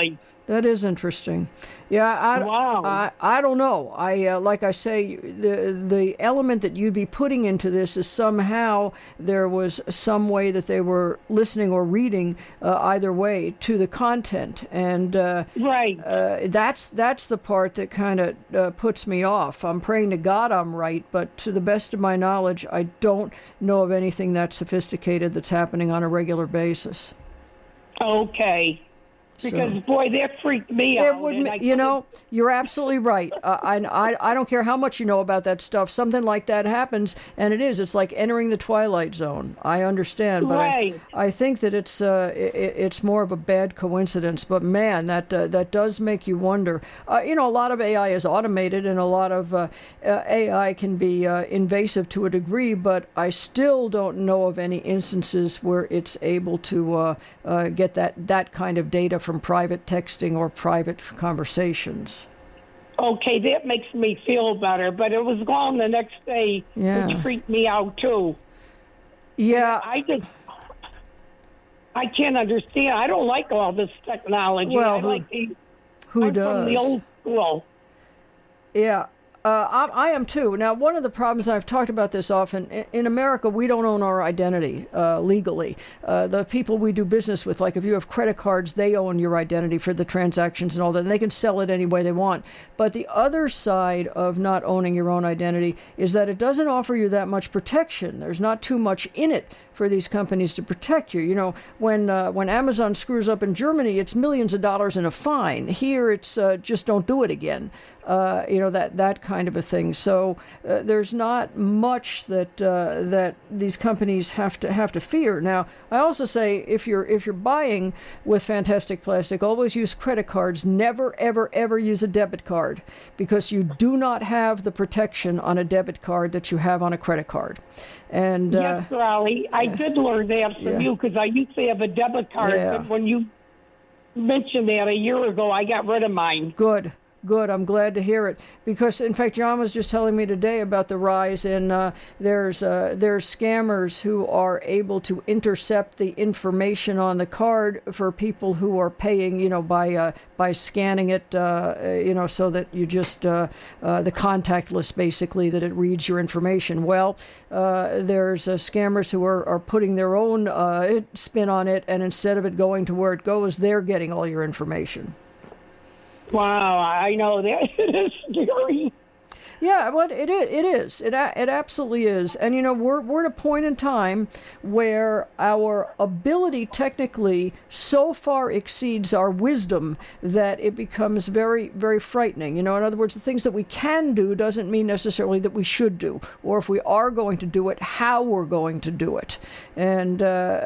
That is interesting. Yeah, Wow. I don't know. Like I say, the element that you'd be putting into this is somehow there was some way that they were listening or reading either way to the content, and Right. that's the part that kind of puts me off. I'm praying to God I'm right, but to the best of my knowledge, I don't know of anything that sophisticated that's happening on a regular basis. Okay. Because, So- boy, that freaked me It out. would, and I you know, you're absolutely right. I don't care how much you know about that stuff. Something like that happens, and it's like entering the Twilight Zone. I understand, but Right. I think that it's more of a bad coincidence. But man, that does make you wonder. A lot of AI is automated, and a lot of AI can be invasive to a degree. But I still don't know of any instances where it's able to get that kind of data from private texting or private conversations. Okay, that makes me feel better, but it was gone the next day, Yeah. which freaked me out, too. Yeah, I can't understand. I don't like all this technology. Well, I like the, who I'm does? from the old school. Yeah. I am too. Now, one of the problems, I've talked about this often, in America, we don't own our identity legally. The people we do business with, like if you have credit cards, they own your identity for the transactions and all that, and they can sell it any way they want. But the other side of not owning your own identity is that it doesn't offer you that much protection. There's not too much in it for these companies to protect you. You know, when Amazon screws up in Germany, it's millions of dollars in a fine. Here, it's just don't do it again. That kind of a thing. So there's not much that these companies have to fear. Now, I also say if you're buying with Fantastic Plastic, always use credit cards. Never ever use a debit card, because you do not have the protection on a debit card that you have on a credit card. And Yes, Raleigh, I did learn that from you, because I used to have a debit card, Yeah. but when you mentioned that a year ago, I got rid of mine. Good. I'm glad to hear it, because in fact, John was just telling me today about the rise in there's scammers who are able to intercept the information on the card for people who are paying, by scanning it, so that you just the contactless, basically, that it reads your information. Well, there's scammers who are putting their own spin on it, and instead of it going to where it goes, they're getting all your information. Wow, I know that. It is scary. Yeah, well, it is. It absolutely is. And we're at a point in time where our ability technically so far exceeds our wisdom that it becomes very, very frightening. In other words, the things that we can do doesn't mean necessarily that we should do, or if we are going to do it, how we're going to do it. And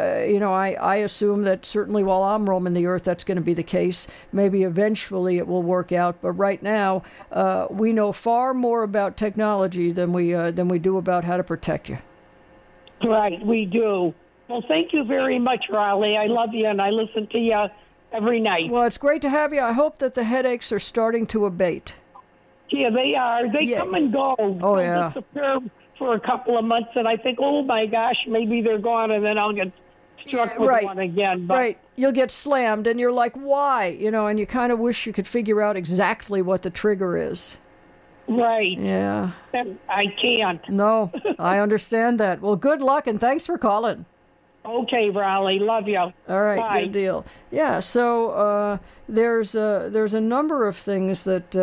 I assume that certainly while I'm roaming the earth, that's going to be the case. Maybe eventually it will work out, but right now we know far more about technology than we do about how to protect you. Right, we do. Well, thank you very much, Raleigh. I love you, and I listen to you every night. Well, it's great to have you. I hope that the headaches are starting to abate. Yeah, they are. They come and go. Oh, They'll yeah. disappear for a couple of months, and I think, oh, my gosh, maybe they're gone, and then I'll get struck with Right. one again. But Right. You'll get slammed, and you're like, why? And you kind of wish you could figure out exactly what the trigger is. Right. Yeah. I can't. No, I understand that. Well, good luck, and thanks for calling. Okay, Raleigh. Love you. All right, Bye. good deal. Yeah, so there's a number of things that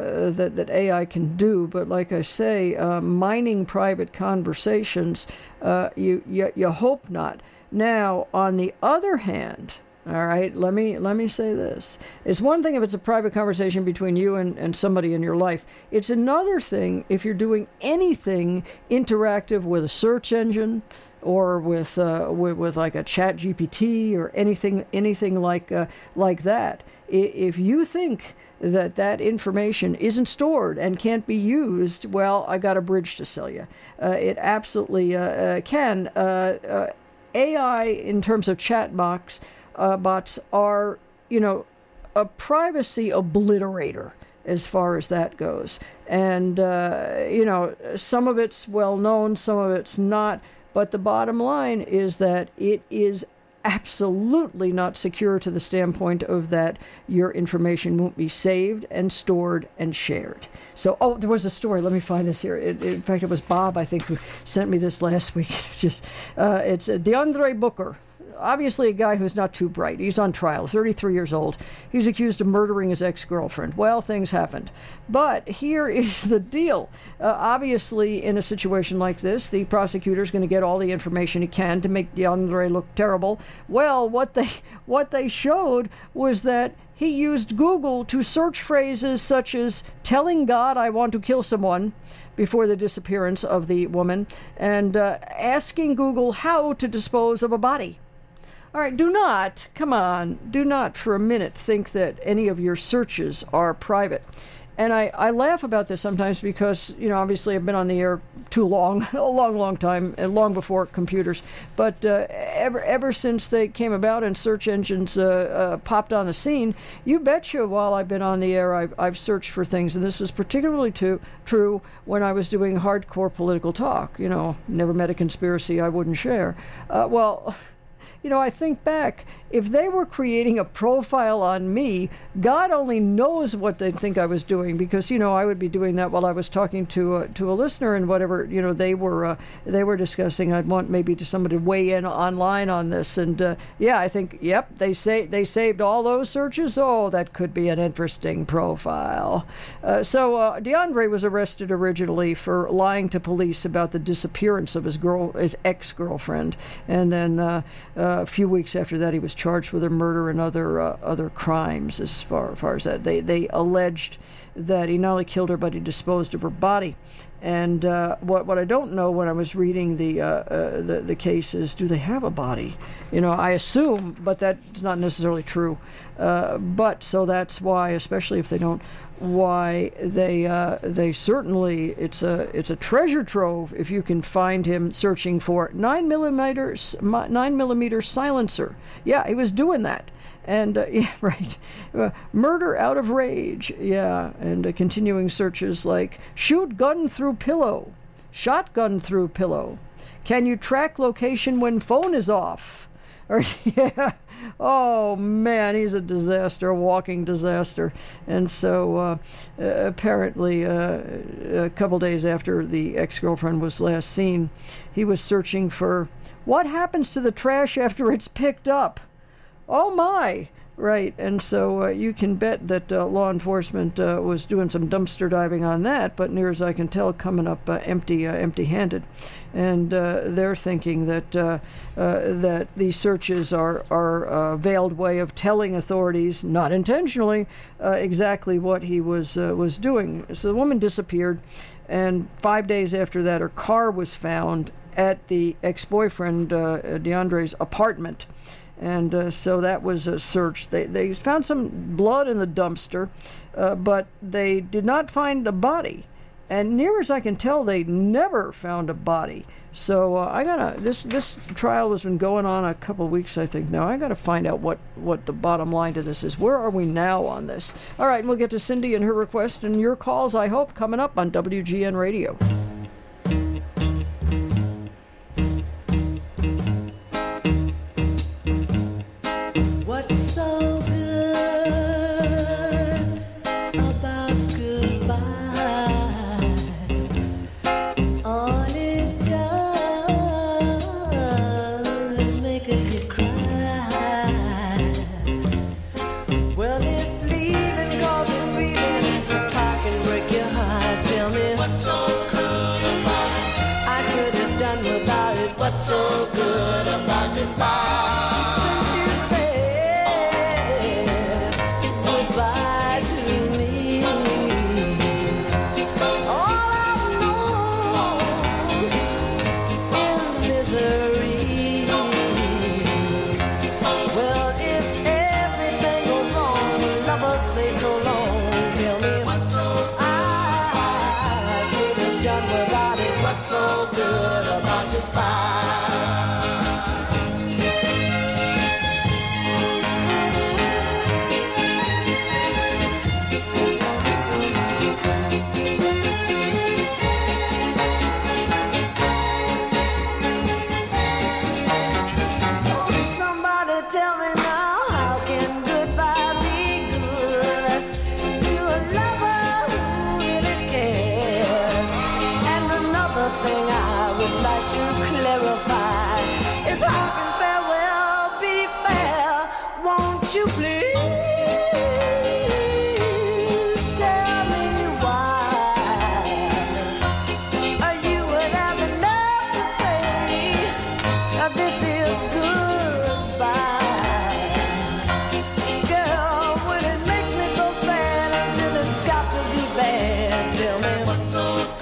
AI can do, but like I say, mining private conversations, you hope not. Now, on the other hand, all right, let me say this. It's one thing if it's a private conversation between you and somebody in your life. It's another thing if you're doing anything interactive with a search engine or with like a Chat GPT or anything like that. If you think that information isn't stored and can't be used, well, I got a bridge to sell you. It absolutely can. AI in terms of chat bots are, a privacy obliterator as far as that goes. And, some of it's well known, some of it's not. But the bottom line is that it is absolutely not secure to the standpoint of that your information won't be saved and stored and shared. So, there was a story. Let me find this here. In fact, it was Bob, I think, who sent me this last week. It's DeAndre Booker. Obviously a guy who's not too bright. He's on trial, 33 years old. He's accused of murdering his ex-girlfriend. Well, things happened. But here is the deal. Obviously, in a situation like this, the prosecutor's going to get all the information he can to make DeAndre look terrible. Well, what they showed was that he used Google to search phrases such as telling God I want to kill someone before the disappearance of the woman, and asking Google how to dispose of a body. All right, do not for a minute think that any of your searches are private. And I laugh about this sometimes because, obviously I've been on the air too long, a long time, long before computers. But ever since they came about and search engines popped on the scene, you betcha while I've been on the air, I've searched for things. And this was particularly true when I was doing hardcore political talk. Never met a conspiracy I wouldn't share. I think back, if they were creating a profile on me, God only knows what they'd think I was doing, because, I would be doing that while I was talking to a listener and whatever, they were discussing. I'd want maybe somebody to weigh in online on this. And I think, yep, they saved all those searches. Oh, that could be an interesting profile. So DeAndre was arrested originally for lying to police about the disappearance of his ex-girlfriend. And then a few weeks after that, he was charged with her murder and other crimes. As far as that, they alleged that he not only killed her but he disposed of her body. And what I don't know when I was reading the case is, do they have a body? I assume, but that's not necessarily true. But so that's why, especially if they don't, why they certainly, it's a treasure trove if you can find him searching for 9mm silencer. Yeah, he was doing that. And, right, murder out of rage, and continuing searches like shoot gun through pillow, shotgun through pillow, can you track location when phone is off? Or, oh man, he's a disaster, a walking disaster. And so apparently a couple days after the ex-girlfriend was last seen, he was searching for what happens to the trash after it's picked up. Oh my! Right, and so you can bet that law enforcement was doing some dumpster diving on that, but near as I can tell, coming up empty-handed. And they're thinking that that these searches are a veiled way of telling authorities, not intentionally, exactly what he was doing. So the woman disappeared, and 5 days after that, her car was found at the ex-boyfriend DeAndre's apartment. And so that was a search. They found some blood in the dumpster, but they did not find a body. And near as I can tell, they never found a body. So this trial has been going on a couple of weeks, I think now. I gotta find out what the bottom line to this is. Where are we now on this? All right, and we'll get to Cindy and her request and your calls, I hope, coming up on WGN Radio. So good about goodbye. Since you said goodbye to me, all I've known is misery. Well, if everything goes wrong, lovers say so long. Tell me what's so I could have done without it. What's so good about goodbye? Somebody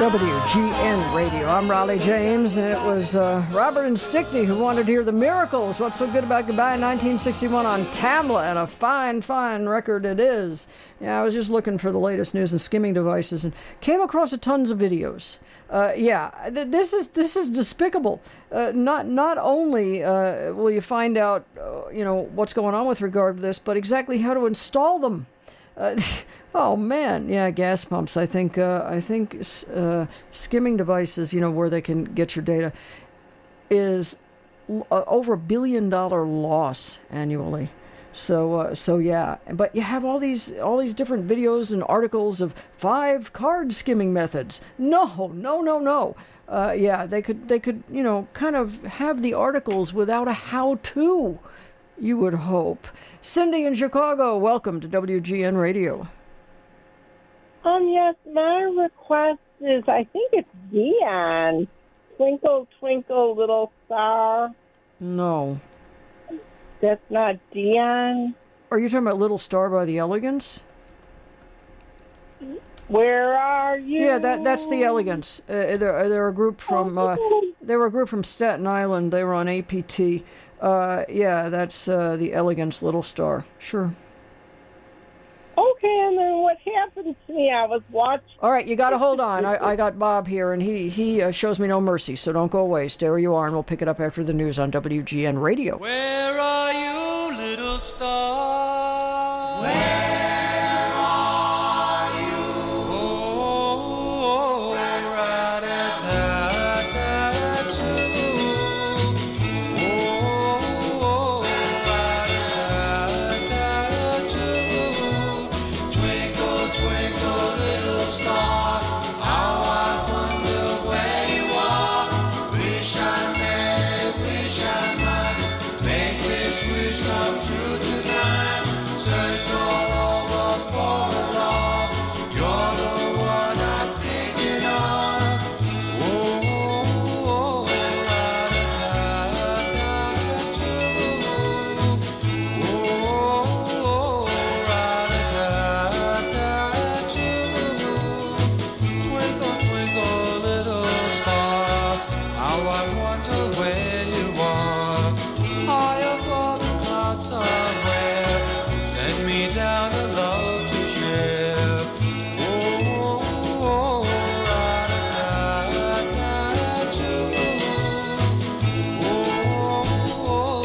WGN Radio. I'm Raleigh James, and it was Robert and Stickney who wanted to hear The Miracles. What's so good about Goodbye in 1961 on Tamla, and a fine, fine record it is. Yeah, I was just looking for the latest news and skimming devices and came across tons of videos. This is despicable. Not only will you find out, what's going on with regard to this, but exactly how to install them. Oh man, yeah, gas pumps. I think skimming devices, where they can get your data, is over $1 billion loss annually. So yeah, but you have all these different videos and articles of 5 card skimming methods. No. Yeah, they could kind of have the articles without a how-to. You would hope. Cindy in Chicago, welcome to WGN Radio. Yes, my request is, I think it's Dion. Twinkle, Twinkle, Little Star. No. That's not Dion? Are you talking about Little Star by the Elegants? Where are you? Yeah, that's the Elegants. They're a group from they were a group from Staten Island. They were on APT. Yeah, that's the Elegants, Little Star. Sure. Okay, and then what happened to me? I was watching. All right, you got to hold on. I got Bob here, and he shows me no mercy, so don't go away. Stay where you are, and we'll pick it up after the news on WGN Radio. Where are you, little star? Where are you? Oh, rat-a-tat-tat-too. Oh, rat-a-tat-tat-too. Twinkle, twinkle, little star, how I wonder where you are. Wish I might make this wish come true tonight. Searched all over for a love, you're the one I'm thinking of. Oh, rat-a-tat-tat-too. Oh, rat-a-tat-tat-too. Twinkle, twinkle, little star, how I wonder where you are. High above the clouds somewhere, send me down a love to share. Oh, rat-a-tat-tat-too. Oh,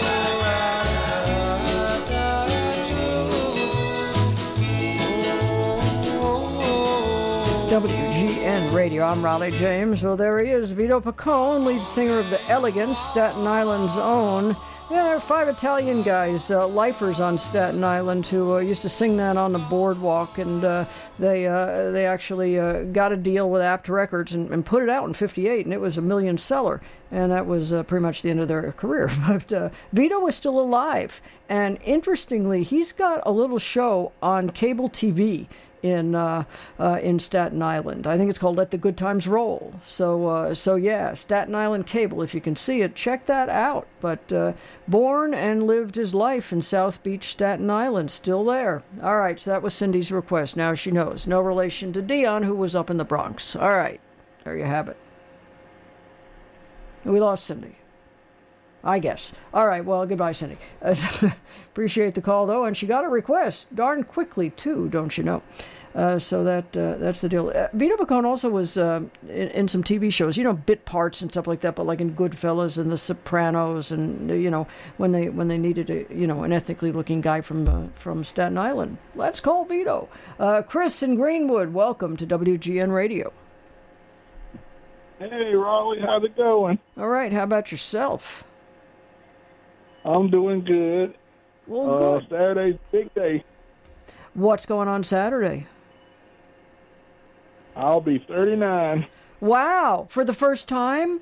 rat-a-tat-tat-too. WGN Radio. I'm Raleigh James. Well, there he is, Vito Pacone, lead singer of the Elegants, Staten Island's own. Yeah, there are 5 Italian guys, lifers on Staten Island, who used to sing that on the boardwalk, and they actually got a deal with Apt Records and put it out in '58, and it was a million seller, and that was pretty much the end of their career. But Vito was still alive, and interestingly, he's got a little show on cable TV in Staten Island. I think it's called Let the Good Times Roll. So yeah, Staten Island cable. If you can see it, check that out. But born and lived his life in South Beach, Staten Island, still there. All right, so that was Cindy's request. Now she knows. No relation to Dion, who was up in the Bronx. All right, there you have it. We lost Cindy, I guess. All right, well, goodbye, Cindy. Appreciate the call, though, and she got a request darn quickly, too, don't you know? So that's the deal. Vito Pacone also was in some TV shows, bit parts and stuff like that, but like in Goodfellas and The Sopranos, and when they needed an ethnically looking guy from Staten Island. Let's call Vito. Chris in Greenwood, welcome to WGN Radio. Hey, Raleigh, how's it going? All right, how about yourself? I'm doing good. Well, good. Saturday's big day. What's going on Saturday? I'll be 39. Wow, for the first time?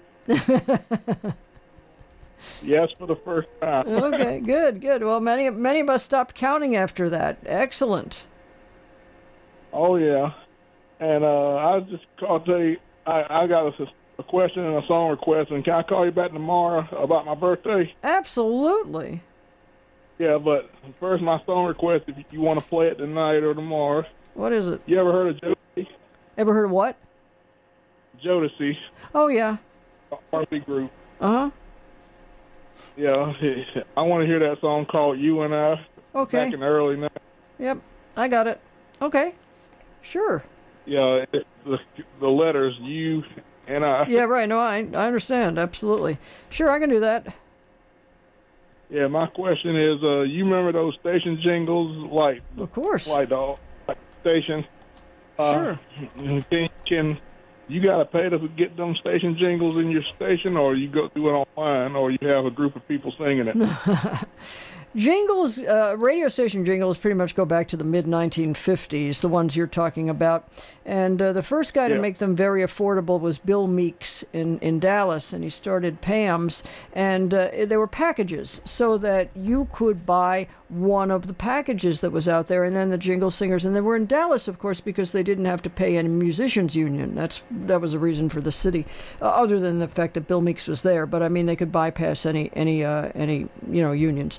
Yes, for the first time. Okay, good. Well, many of us stopped counting after that. Excellent. Oh, yeah. And I was just called to tell you, I got a question and a song request, and can I call you back tomorrow about my birthday? Absolutely. Yeah, but first my song request, if you want to play it tonight or tomorrow. What is it? You ever heard of Josie? Ever heard of what? Jodeci. Oh yeah. R&B group. Uh-huh. Yeah, I want to hear that song called "You and I." Okay. Back in the early 90s. Yep, I got it. Okay, sure. Yeah, the letters "You and I." Yeah, right. No, I understand. Absolutely. Sure, I can do that. Yeah, my question is, you remember those station jingles, like? Of course. Like the station. Sure. Can you gotta pay to get them station jingles in your station, or you go do it online, or you have a group of people singing it? Jingles, radio station jingles pretty much go back to the mid-1950s, the ones you're talking about. And the first guy to make them very affordable was Bill Meeks in Dallas, and he started PAMs. And they were packages so that you could buy one of the packages that was out there, and then the jingle singers. And they were in Dallas, of course, because they didn't have to pay any musicians union. That was a reason for the city, other than the fact that Bill Meeks was there. But I mean, they could bypass any unions.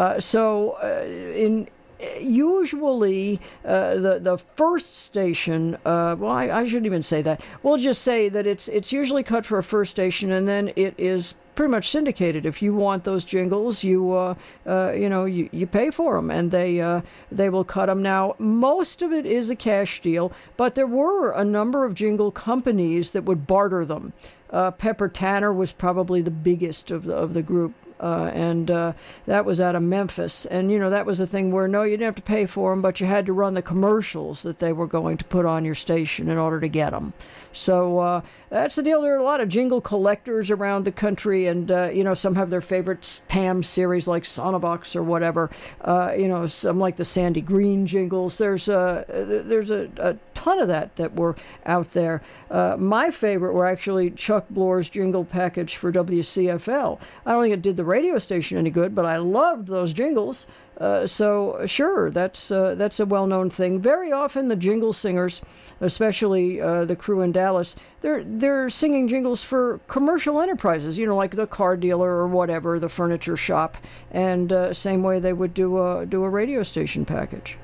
Usually the first station, I shouldn't even say that. We'll just say that it's usually cut for a first station, and then it is pretty much syndicated. If you want those jingles, you pay for them, and they will cut them. Now, most of it is a cash deal, but there were a number of jingle companies that would barter them. Pepper Tanner was probably the biggest of the group. And that was out of Memphis. And, that was the thing where, no, you didn't have to pay for them, but you had to run the commercials that they were going to put on your station in order to get them. So that's the deal. There are a lot of jingle collectors around the country, and, some have their favorite PAM series like Sonobox or whatever. Some like the Sandy Green jingles. There's a ton of that were out there. My favorite were actually Chuck Blor's jingle package for WCFL. I don't think it did the radio station any good, but I loved those jingles. So sure, that's a well-known thing. Very often the jingle singers, especially the crew in Dallas, they're singing jingles for commercial enterprises, like the car dealer or whatever, the furniture shop, and same way they would do a radio station package.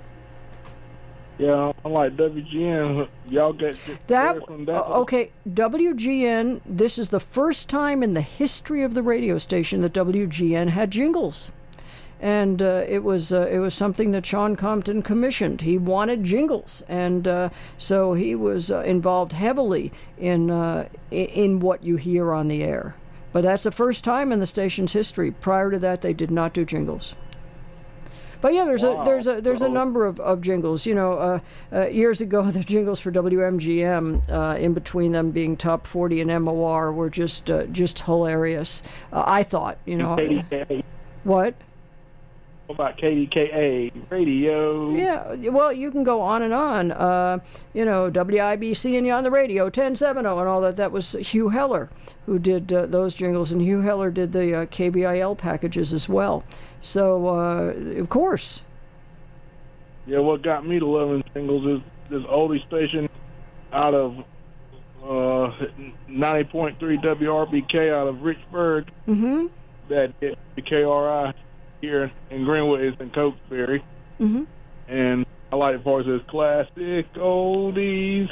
Yeah, unlike WGN, y'all get that from that. Okay, WGN. This is the first time in the history of the radio station that WGN had jingles, and it was something that Sean Compton commissioned. He wanted jingles, and so he was involved heavily in what you hear on the air. But that's the first time in the station's history. Prior to that, they did not do jingles. But yeah, there's a number of jingles. Years ago, the jingles for WMGM, in between them being Top 40 and MOR, were just hilarious. I thought, KDKA. What? What about KDKA radio? Yeah, well, you can go on and on. WIBC and you on the radio, 1070 and all that. That was Hugh Heller who did those jingles, and Hugh Heller did the KVIL packages as well. So, of course. Yeah, what got me to loving jingles is this oldie station out of 90.3 WRBK out of Richburg. Mm-hmm. That did the KRI here in Greenwood is in Cokesbury. Mm-hmm. And I like it for it says classic oldies.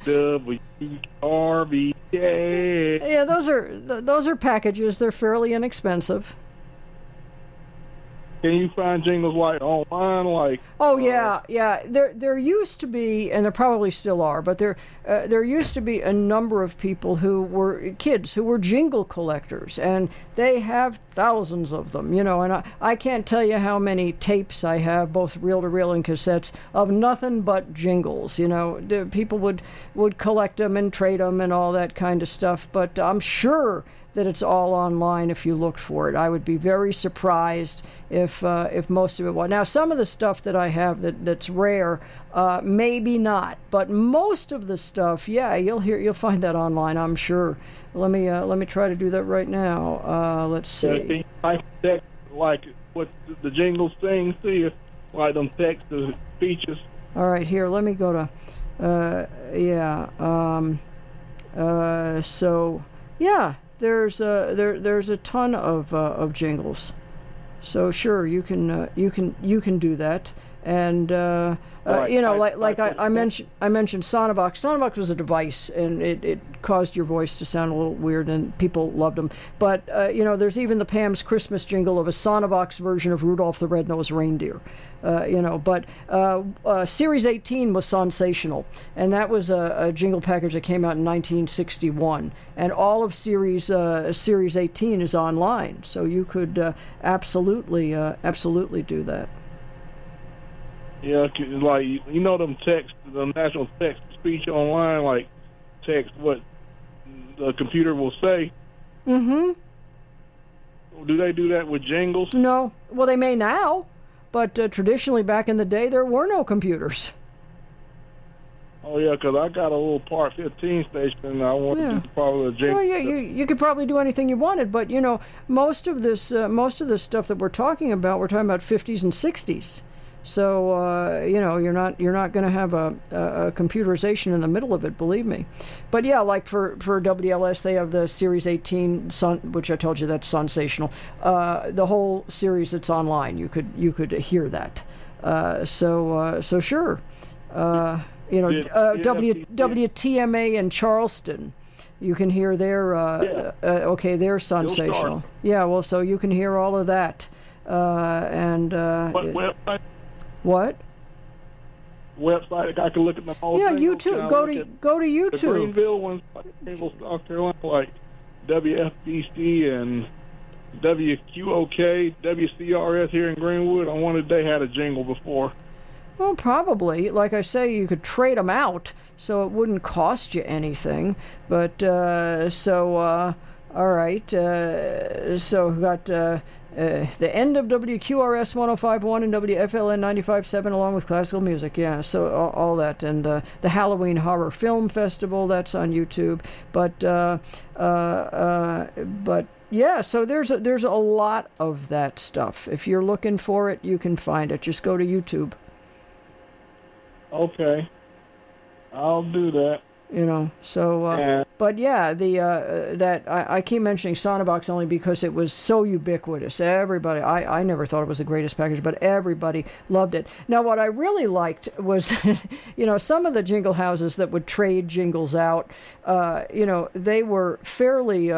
WRBK. Yeah, those are packages. They're fairly inexpensive. Can you find jingles like online, like? Oh yeah. There used to be, and there probably still are, but there used to be a number of people who were kids who were jingle collectors, and they have thousands of them, And I can't tell you how many tapes I have, both reel-to-reel and cassettes, of nothing but jingles. The people would collect them and trade them and all that kind of stuff. But I'm sure that it's all online if you looked for it. I would be very surprised if most of it was. Now, some of the stuff that I have that's rare, maybe not, but most of the stuff, yeah, you'll find that online, I'm sure. Let me try to do that right now. Let's see. Like what the jingles things to you, like them text the speeches. All right, here. Let me go to. So yeah. There's a ton of jingles, so sure you can do that. And Right. you know, I mentioned Sonovox. Sonovox was a device, and it caused your voice to sound a little weird, and people loved them. But you know, there's even the Pam's Christmas jingle of a Sonovox version of Rudolph the Red-Nosed Reindeer. You know, but Series 18 was sensational, and that was a jingle package that came out in 1961, and all of Series 18 is online, so you could absolutely do that. Yeah, 'cause like you know them text, the national text speech online, like text what the computer will say. Mm-hmm. Do they do that with jingles? No. Well, they may now, but traditionally back in the day there were no computers. Oh yeah, 'cause I got a little Part 15 station, and I want to do probably a jingle. Well, yeah, you could probably do anything you wanted, but you know, most of this stuff that we're talking about 50s and 60s. So you know, you're not going to have a computerization in the middle of it, believe me. But yeah, like for WLS, they have the Series 18, which I told you that's sensational. The whole series that's online, you could hear that. So sure, you know, WTMA in Charleston. You can hear their they're sensational. Yeah, well, so you can hear all of that. What website? What? Website I can look at the whole Yeah, thing. YouTube. Go to YouTube. The Greenville ones, like South Carolina, like WFBC and WQOK, WCRS here in Greenwood. I wanted they had a jingle before. Well, probably. Like I say, you could trade them out, so it wouldn't cost you anything. But all right. So we got the end of WQRS 105.1 and WFLN 95.7, along with classical music. Yeah, so all that, and the Halloween Horror Film Festival, that's on YouTube. But yeah, so there's a lot of that stuff. If you're looking for it, you can find it. Just go to YouTube. Okay, I'll do that. You know, so, but yeah, I keep mentioning Sonovox only because it was so ubiquitous. Everybody, I never thought it was the greatest package, but everybody loved it. Now, what I really liked was, you know, some of the jingle houses that would trade jingles out, you know, they were fairly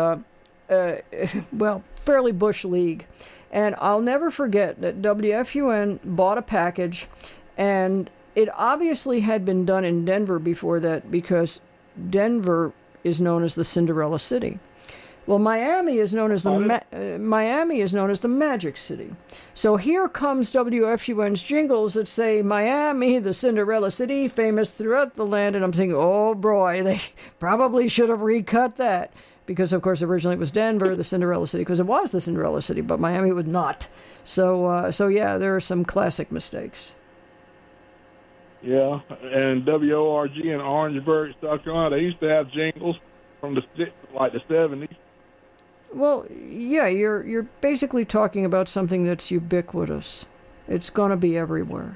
Bush League. And I'll never forget that WFUN bought a package, and it obviously had been done in Denver before that, because Denver is known as the Cinderella City. Well, Miami is known as the Magic City. So here comes WFUN's jingles that say Miami, the Cinderella City, famous throughout the land, and I'm thinking, oh boy, they probably should have recut that, because of course originally it was Denver, the Cinderella City, because it was the Cinderella City, but Miami was not. So yeah, there are some classic mistakes. Yeah, and WORG in Orangeburg, South Carolina, they used to have jingles from the 70s. Well, yeah, you're basically talking about something that's ubiquitous. It's going to be everywhere.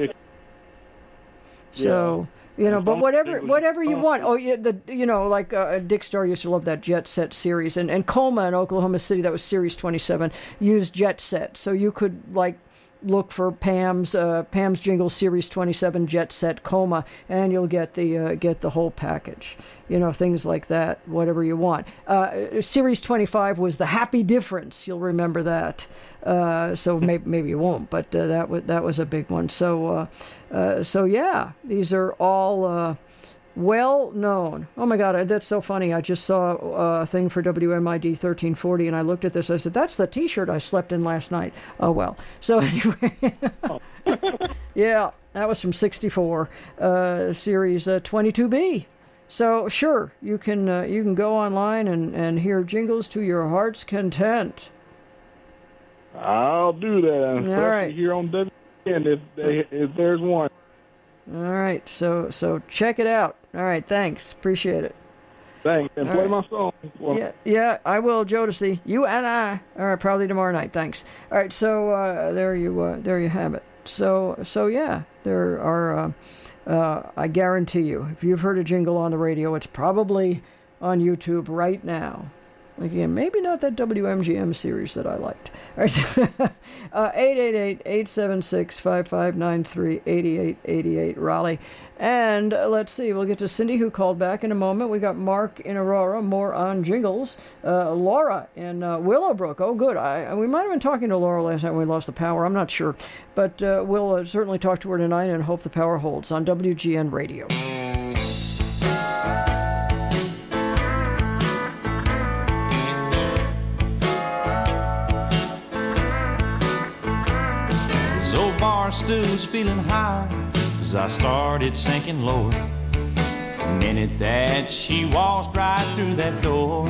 So, you know, but whatever you want. Oh, yeah, like Dick Starr used to love that Jet Set series, and Coma in Oklahoma City, that was Series 27, used Jet Set, so you could like look for Pam's Jingle Series 27 Jet Set Coma, and you'll get the whole package. You know, things like that, whatever you want. Series 25 was the Happy Difference. You'll remember that. So maybe you won't, but that was a big one. So yeah, these are all well known. Oh my God, that's so funny. I just saw a thing for WMID 1340, and I looked at this. I said, that's the T-shirt I slept in last night. Oh well. So anyway, yeah, that was from '64, Series 22B. So sure, you can go online and hear jingles to your heart's content. I'll do that. All right. Here on WN if there's one. All right, so check it out. All right, thanks. Appreciate it. Thanks, and play my song. Well, yeah, I will, Jodeci. You and I. All right, probably tomorrow night. Thanks. All right, so there you have it. So yeah, there are. I guarantee you, if you've heard a jingle on the radio, it's probably on YouTube right now. Again, maybe not that WMGM series that I liked. All right, 888-876-5593, 8888 Raleigh. And let's see, we'll get to Cindy, who called back in a moment. We got Mark in Aurora, more on jingles. Laura in Willowbrook. Oh, good. We might have been talking to Laura last night when we lost the power. I'm not sure. But we'll certainly talk to her tonight and hope the power holds on WGN Radio. Old bar stool's feeling high as I started sinking lower. The minute that she waltzed right through that door.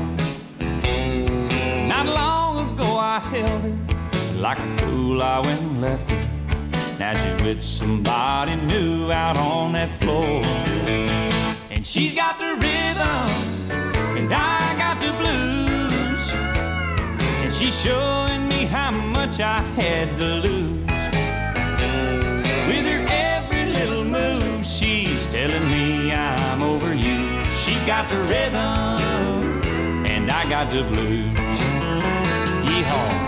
Not long ago I held her. Like a fool I went and left her. Now she's with somebody new out on that floor. And she's got the rhythm and I got the blues. And she's showing me how much I had to lose. With her every little move, she's telling me I'm over you. She's got the rhythm, and I got the blues. Yeehaw.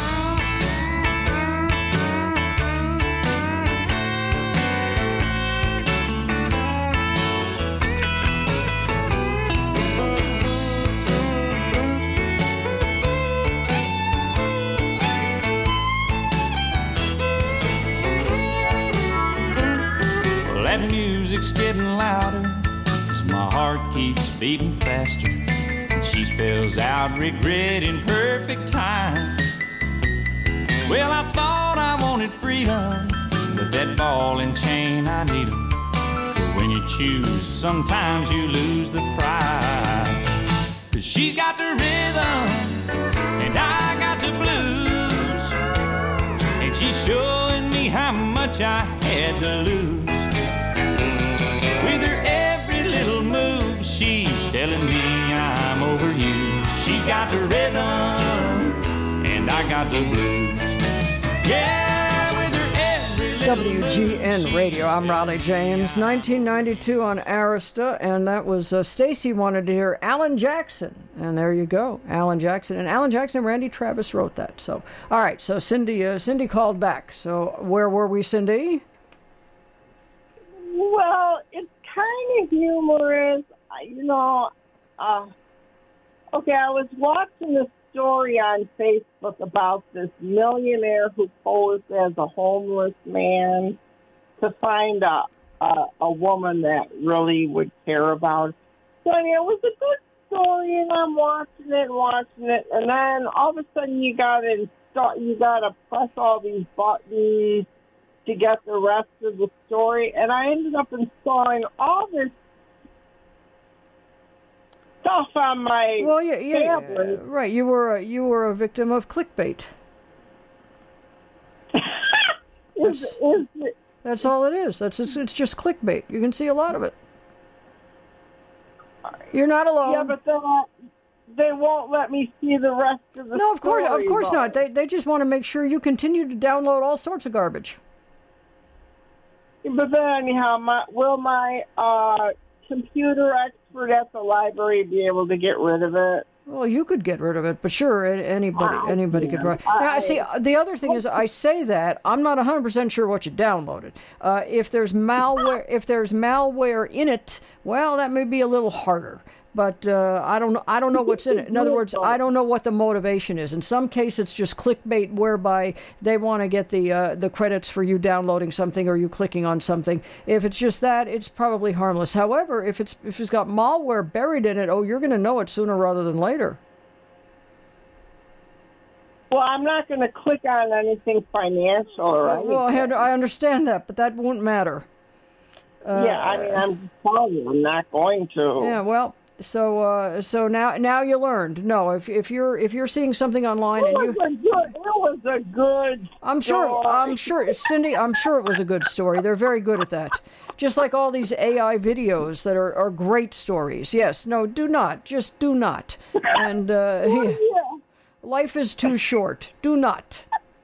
That music's getting louder as my heart keeps beating faster. And she spells out regret in perfect time. Well, I thought I wanted freedom, but that ball and chain, I need 'em. But when you choose, sometimes you lose the prize. 'Cause she's got the rhythm, and I got the blues. And she's showing me how much I had to lose. With her every little move, she's telling me I'm over you. She's got the rhythm, and I got the blues. Yeah, with her every little WGN move, Radio. I'm Raleigh James. 1992 on Arista, and that was Stacy wanted to hear Alan Jackson. And there you go, Alan Jackson. And Alan Jackson and Randy Travis wrote that. So, all right, so Cindy called back. So where were we, Cindy? Well, it's kind of humorous, okay, I was watching a story on Facebook about this millionaire who posed as a homeless man to find a woman that really would care about it. So, I mean, it was a good story, and I'm watching it, and then all of a sudden you gotta press all these buttons to get the rest of the story, and I ended up installing all this stuff on my tablet. Right. You were a victim of clickbait. That's all it is. It's just clickbait. You can see a lot of it. You're not alone. Yeah, but they won't let me see the rest of the story. No, of course not. They just want to make sure you continue to download all sorts of garbage. But then, anyhow, will my computer expert at the library be able to get rid of it? Well, you could get rid of it, but sure, anybody could. Now, see, the other thing is, I say that I'm not 100% sure what you downloaded. If there's malware in it, well, that may be a little harder. But I don't know what's in it. In other words, I don't know what the motivation is. In some cases, it's just clickbait, whereby they want to get the credits for you downloading something or you clicking on something. If it's just that, it's probably harmless. However, if it's got malware buried in it, you're going to know it sooner rather than later. Well, I'm not going to click on anything financial or anything. Well, I understand that, but that won't matter. Yeah, I mean, I'm telling you, I'm not going to. Yeah, well. So now you learned. No, if you're seeing something online it was a good. I'm sure, Cindy. I'm sure it was a good story. They're very good at that. Just like all these AI videos that are great stories. Yes. No. Do not. Just do not. And life is too short. Do not.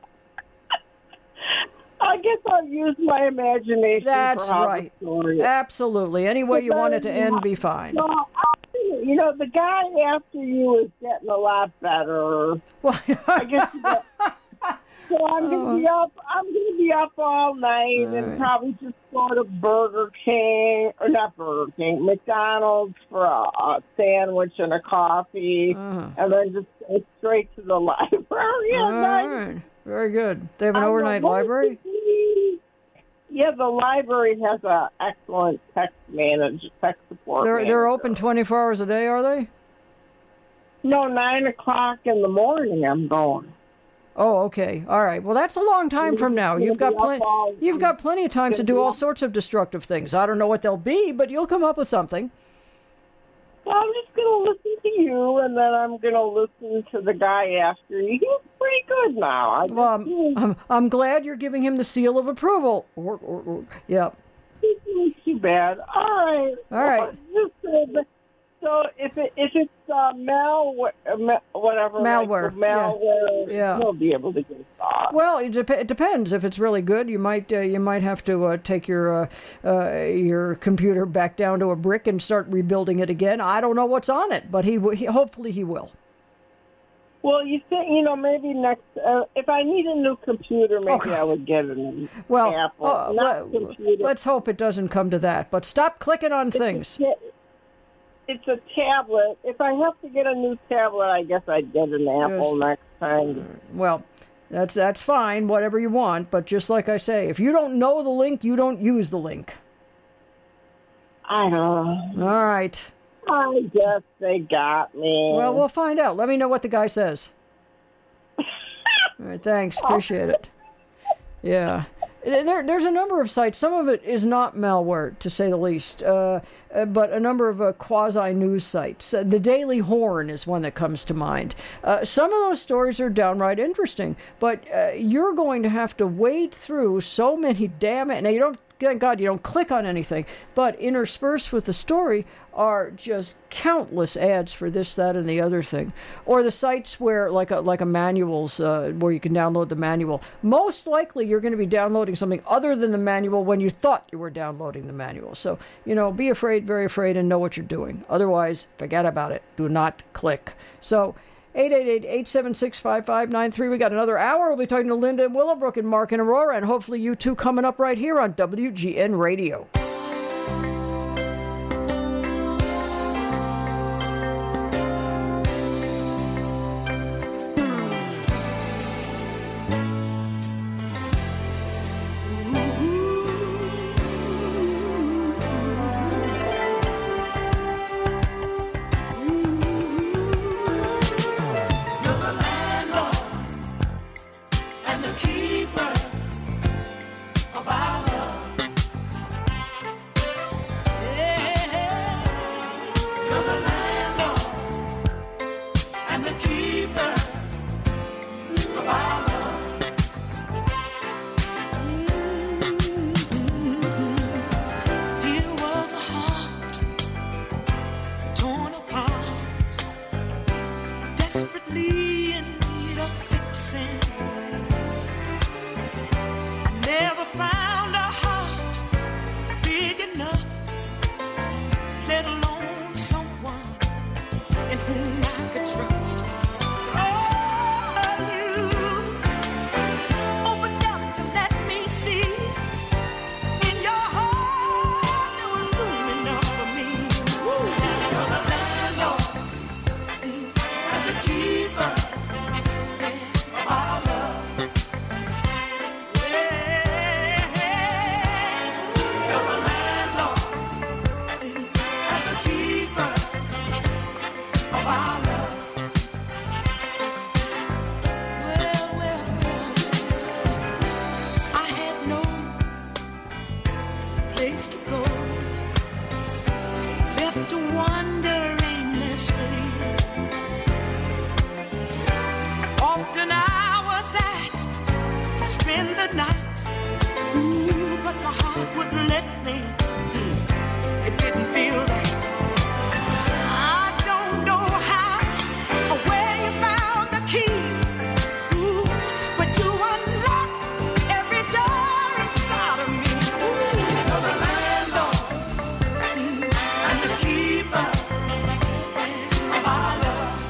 I guess I'll use my imagination. That's for how right. The story is. Absolutely. Any way you want it to end, be fine. No, You know, the guy after you is getting a lot better. Well, I guess. So I'm gonna be up. I'm gonna be up all night and probably just go to Burger King, or not Burger King, McDonald's for a sandwich and a coffee, and then just go straight to the library. All right. Very good. They have an overnight library? Yeah, the library has an excellent tech support. They're open 24 hours a day, are they? No, 9 o'clock in the morning. I'm going. Oh, okay. All right. Well, that's a long time from now. You've got plenty of time to do all sorts of destructive things. I don't know what they'll be, but you'll come up with something. Well, I'm just going to listen to you, and then I'm going to listen to the guy after you. He's pretty good now. I'm glad you're giving him the seal of approval. Yeah. He's not too bad. All right. So if it's malware, he'll be able to get it off. Well, it depends. If it's really good, you might have to take your computer back down to a brick and start rebuilding it again. I don't know what's on it, but hopefully he will. Well, you think, maybe next, if I need a new computer, maybe I would get a new Apple. Let's hope it doesn't come to that. But stop clicking on things. It's a tablet. If I have to get a new tablet, I guess I'd get an Apple next time. Well, that's fine, whatever you want. But just like I say, if you don't know the link, you don't use the link. I don't know. All right. I guess they got me. Well, we'll find out. Let me know what the guy says. All right, thanks. Appreciate it. Yeah. There's a number of sites. Some of it is not malware, to say the least, but a number of quasi-news sites. The Daily Horn is one that comes to mind. Some of those stories are downright interesting, but you're going to have to wade through so many Now, you don't. Thank God you don't click on anything, but interspersed with the story are just countless ads for this, that, and the other thing. Or the sites where, like a manuals, where you can download the manual. Most likely you're going to be downloading something other than the manual when you thought you were downloading the manual. So, be afraid, very afraid, and know what you're doing. Otherwise, forget about it. Do not click. So, 888-876-5593. We got another hour. We'll be talking to Linda in Willowbrook and Mark in Aurora, and hopefully you two coming up right here on WGN Radio. Our love.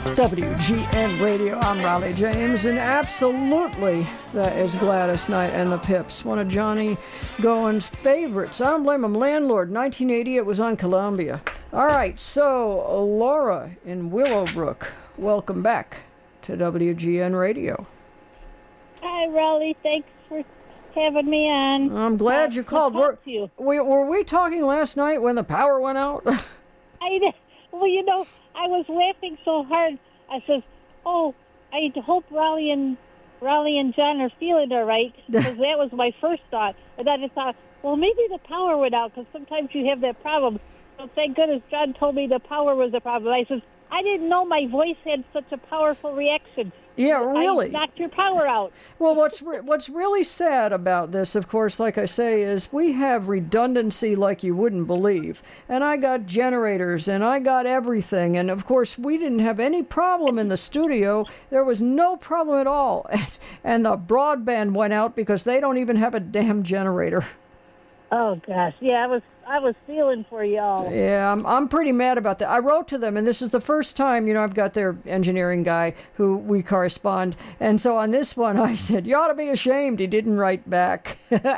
WGN Radio, I'm Raleigh James, and absolutely that is Gladys Knight and the Pips, one of Johnny Gowen's favorites. I don't blame him. Landlord, 1980, it was on Columbia. All right, so Laura in Willowbrook, welcome back to WGN Radio. Hi, Raleigh. Thanks for having me on. I'm glad you called. Were we talking last night when the power went out? Well, you know, I was laughing so hard. I said, "Oh, I hope Raleigh and John are feeling all right," because that was my first thought. And then I thought, well, maybe the power went out, because sometimes you have that problem. So thank goodness John told me the power was the problem. I said, I didn't know my voice had such a powerful reaction. Yeah, really. I knocked your power out. Well, what's really sad about this, of course, like I say, is we have redundancy like you wouldn't believe. And I got generators, and I got everything. And, of course, we didn't have any problem in the studio. There was no problem at all. And the broadband went out because they don't even have a damn generator. Oh, gosh. Yeah, I was feeling for y'all. Yeah, I'm pretty mad about that. I wrote to them, and this is the first time, I've got their engineering guy who we correspond. And so on this one, I said, you ought to be ashamed. He didn't write back.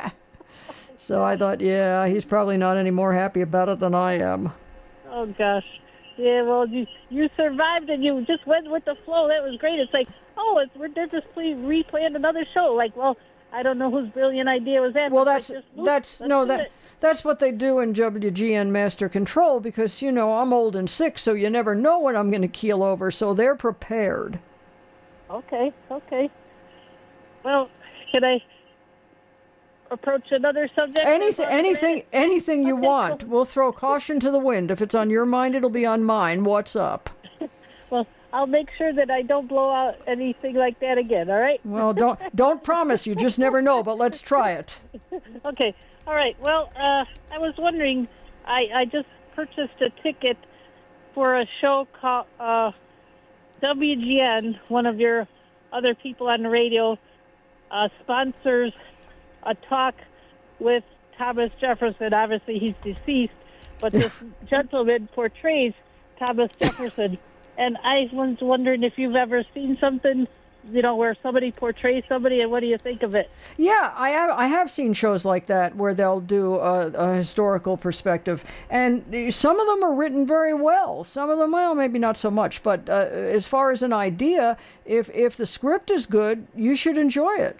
So I thought, yeah, he's probably not any more happy about it than I am. Oh, gosh. Yeah, well, you survived, and you just went with the flow. That was great. It's like, they're just replaying another show. Like, well, I don't know whose brilliant idea was that. Well, that's what they do in WGN Master Control, because, I'm old and sick, so you never know when I'm going to keel over, so they're prepared. Okay. Well, can I approach another subject? Anything you want. We'll throw caution to the wind. If it's on your mind, it'll be on mine. What's up? Well, I'll make sure that I don't blow out anything like that again, all right? Well, don't promise. You just never know, but let's try it. Okay. All right. Well, I was wondering, I just purchased a ticket for a show called WGN. One of your other people on the radio sponsors a talk with Thomas Jefferson. Obviously, he's deceased, but this gentleman portrays Thomas Jefferson. And I was wondering if you've ever seen something, where somebody portrays somebody, and what do you think of it? Yeah, I have seen shows like that where they'll do a historical perspective, and some of them are written very well. Some of them, well, maybe not so much. But as far as an idea, if the script is good, you should enjoy it.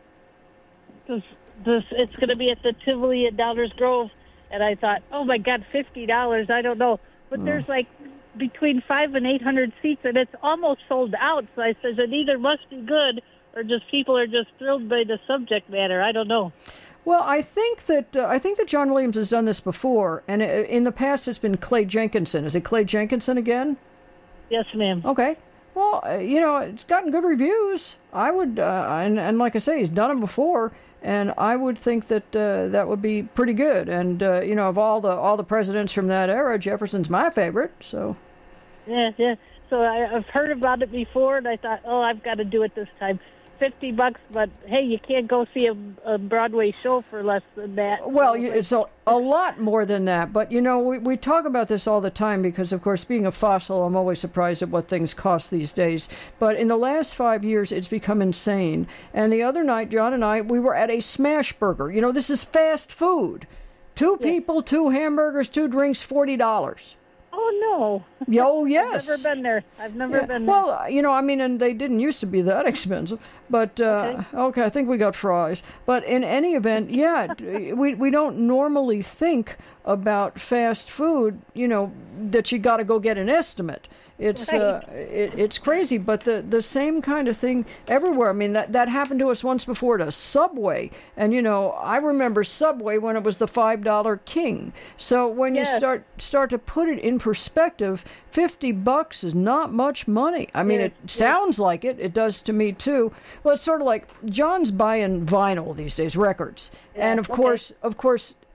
It's going to be at the Tivoli at Downers Grove, and I thought, oh my God, $50. I don't know, but there's like between 500 and 800 seats, and it's almost sold out. So I said, it either must be good or just people are just thrilled by the subject matter. I don't know. Well, I think that John Williams has done this before, and in the past it's been Clay Jenkinson. Is it Clay Jenkinson again? Yes, ma'am. Okay. Well, it's gotten good reviews. I would, and like I say, he's done them before. And I would think that that would be pretty good. And of all the presidents from that era, Jefferson's my favorite. So. Yeah. So I've heard about it before, and I thought, I've got to do it this time. $50, but hey, you can't go see a Broadway show for less than that. Well, it's a lot more than that. But we talk about this all the time because, of course, being a fossil, I'm always surprised at what things cost these days. But in the last 5 years, it's become insane. And the other night, John and I, we were at a Smash Burger. This is fast food. Two people, 2 hamburgers, 2 drinks, $40. Oh, no. Oh, yes. I've never been there. Well, and they didn't used to be that expensive. But, okay, I think we got fries. But in any event, yeah, we don't normally think about fast food, that you got to go get an estimate. It's it's crazy, but the same kind of thing everywhere. I mean, that happened to us once before at a Subway. And, I remember Subway when it was the $5 king. So when you start to put it in perspective, $50 is not much money. I mean, it sounds like it. It does to me, too. Well, it's sort of like John's buying vinyl these days, records. And, of course,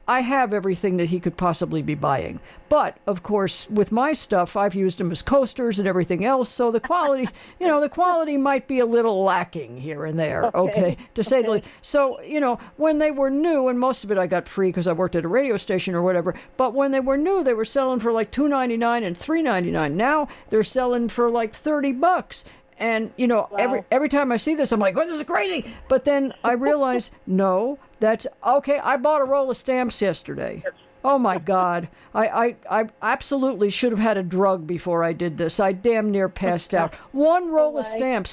I have everything that he could possibly be buying. But, of course, with my stuff, I've used them as coasters and everything else, so the quality, the quality might be a little lacking here and there, okay to say the least. So, when they were new, and most of it I got free because I worked at a radio station or whatever, but when they were new, they were selling for like $2.99 and $3.99. Now they're selling for like $30. And, Wow. every time I see this, I'm like, oh, this is crazy. But then I realize, no, that's okay. I bought a roll of stamps yesterday. Oh, my God. I absolutely should have had a drug before I did this. I damn near passed out. One roll of stamps,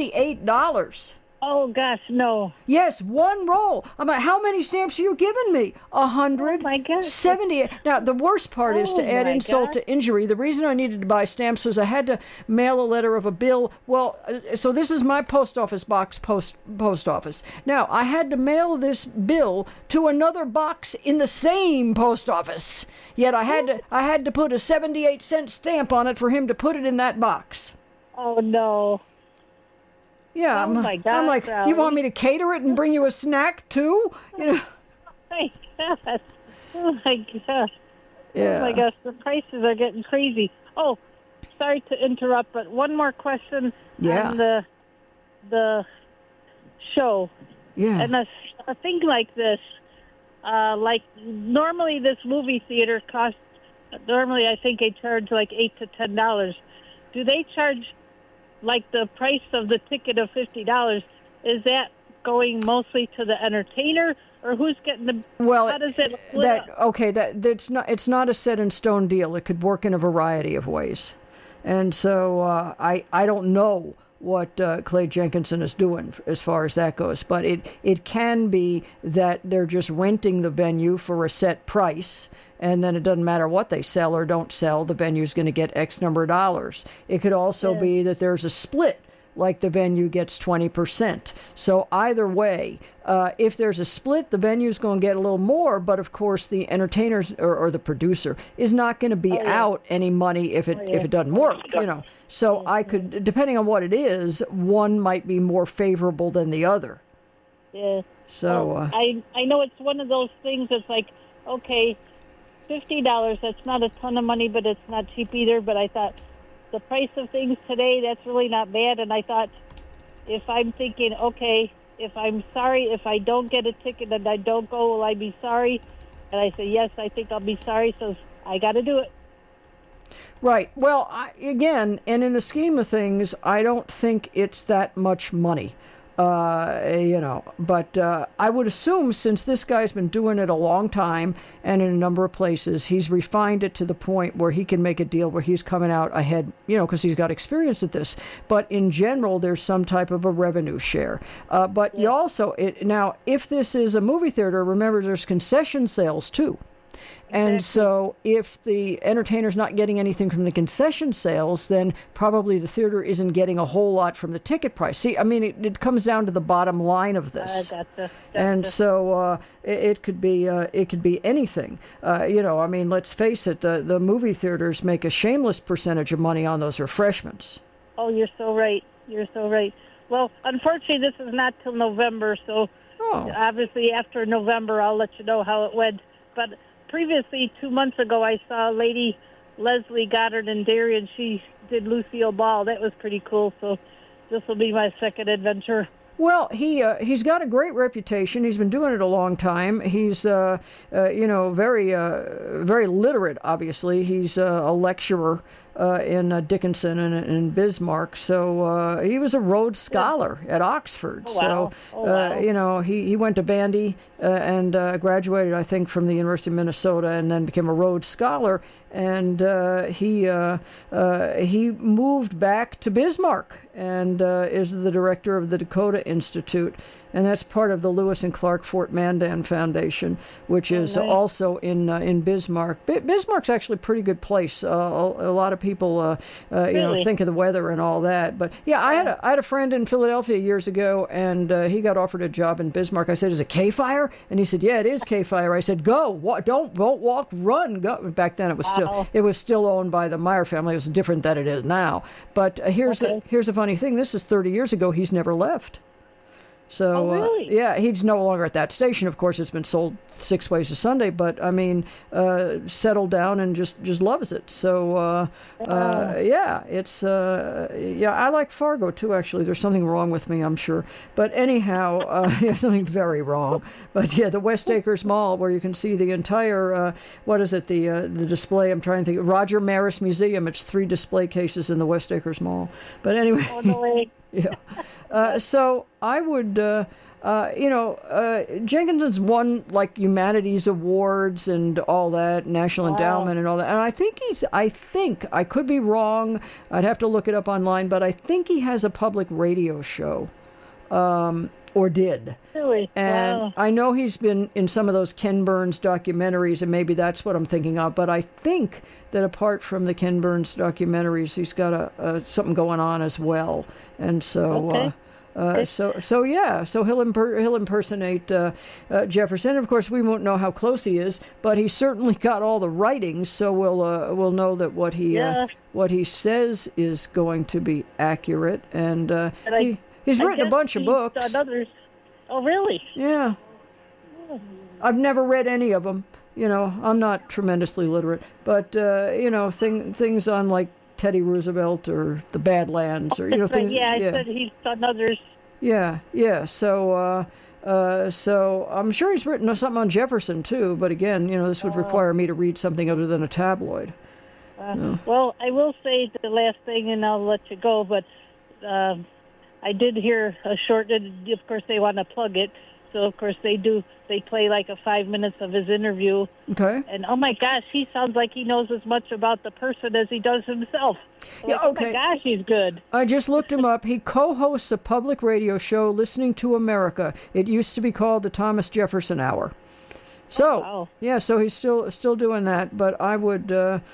$78. Oh, gosh, no. Yes, one roll. I'm like, how many stamps are you giving me? 100. Oh, my gosh. 70. Now, the worst part is to add insult to injury. The reason I needed to buy stamps was I had to mail a letter of a bill. Well, so this is my post office box, post office. Now, I had to mail this bill to another box in the same post office. Yet I had to put a 78-cent stamp on it for him to put it in that box. Oh, no. Yeah, my God, I'm like, Sally. you want me to cater it and bring you a snack too? Oh, my gosh. Oh, my gosh. Yeah. Oh, my gosh, the prices are getting crazy. Oh, sorry to interrupt, but one more question on the show. Yeah. And a thing like this, like normally this movie theater costs, normally I think they charge like $8 to $10. Do they charge like the price of the ticket of $50? Is that going mostly to the entertainer, or who's getting the? Well, how does it split up? It's not a set in stone deal. It could work in a variety of ways, and so I don't know what Clay Jenkinson is doing as far as that goes, but it can be that they're just renting the venue for a set price, and then it doesn't matter what they sell or don't sell, the venue's going to get X number of dollars. It could also be that there's a split, like the venue gets 20%. So either way, if there's a split, the venue's going to get a little more, but of course the entertainer or the producer is not going to be out any money if it doesn't work, So I could, depending on what it is, one might be more favorable than the other. Yeah. So I know it's one of those things that's like, okay, $50, that's not a ton of money, but it's not cheap either. But I thought the price of things today, that's really not bad. And I thought, if I'm thinking, okay, if I'm sorry, if I don't get a ticket and I don't go, will I be sorry? And I said, yes, I think I'll be sorry, so I got to do it. Right. Well, again, and in the scheme of things, I don't think it's that much money. But I would assume, since this guy's been doing it a long time and in a number of places, he's refined it to the point where he can make a deal where he's coming out ahead, because he's got experience at this. But in general, there's some type of a revenue share. But you also, now, if this is a movie theater, remember there's concession sales too. And so if the entertainer's not getting anything from the concession sales, then probably the theater isn't getting a whole lot from the ticket price. See, I mean, it comes down to the bottom line of this. Gotcha. And so it could be anything. I mean, let's face it, the movie theaters make a shameless percentage of money on those refreshments. Oh, you're so right. You're so right. Well, unfortunately, this is not till November, so obviously after November, I'll let you know how it went. But previously, 2 months ago, I saw Lady Leslie Goddard in Darien. She did Lucille Ball. That was pretty cool. So this will be my second adventure. Well, he's got a great reputation. He's been doing it a long time. He's very literate. Obviously, he's a lecturer in Dickinson and in Bismarck. So he was a Rhodes Scholar at Oxford. Oh, wow. So he went to Bandy and graduated, I think, from the University of Minnesota, and then became a Rhodes Scholar. And he moved back to Bismarck and is the director of the Dakota Institute, and that's part of the Lewis and Clark Fort Mandan Foundation, which is also in Bismarck. Bismarck's actually a pretty good place. A lot of people, Really? think of the weather and all that. But yeah, I had a friend in Philadelphia years ago, and he got offered a job in Bismarck. I said, "Is it K-Fire?" And he said, "Yeah, it is K-Fire." I said, "Go! Don't walk, run, go!" Back then, it was still owned by the Meyer family. It was different than it is now. But here's the funny thing. This is 30 years ago. He's never left. So, really? yeah, he's no longer at that station. Of course, it's been sold 6 ways to Sunday, but I mean, settled down and just loves it. So, yeah, it's I like Fargo too. Actually, there's something wrong with me, I'm sure. But anyhow, yeah, something very wrong. But yeah, the West Acres Mall, where you can see the entire what is it? The display. I'm trying to think. Roger Maris Museum. It's 3 display cases in the West Acres Mall. But anyway. Oh, no way. Yeah. So I would, Jenkinson's won like humanities awards and all that, National Endowment and all that. And I think I could be wrong. I'd have to look it up online, but I think he has a public radio show, or did. Really? And Wow. I know he's been in some of those Ken Burns documentaries, and maybe that's what I'm thinking of. But I think that apart from the Ken Burns documentaries, he's got something going on as well. And so, so he'll impersonate Jefferson. Of course, we won't know how close he is, but he's certainly got all the writings, so we'll know that what he says is going to be accurate. And he's written a bunch of books. Oh, really? Yeah. I've never read any of them. I'm not tremendously literate, but things on like Teddy Roosevelt or the Badlands, or things. Yeah, I said he's done others. Yeah. So I'm sure he's written something on Jefferson too. But again, this would require me to read something other than a tabloid. Well, I will say the last thing, and I'll let you go. But I did hear a short. Of course, they want to plug it. So, of course, they play like a 5 minutes of his interview. Okay. And, oh, my gosh, he sounds like he knows as much about the person as he does himself. Yeah, like, okay. Oh, my gosh, he's good. I just looked him up. He co-hosts a public radio show, Listening to America. It used to be called the Thomas Jefferson Hour. So, wow. So he's still doing that, but I would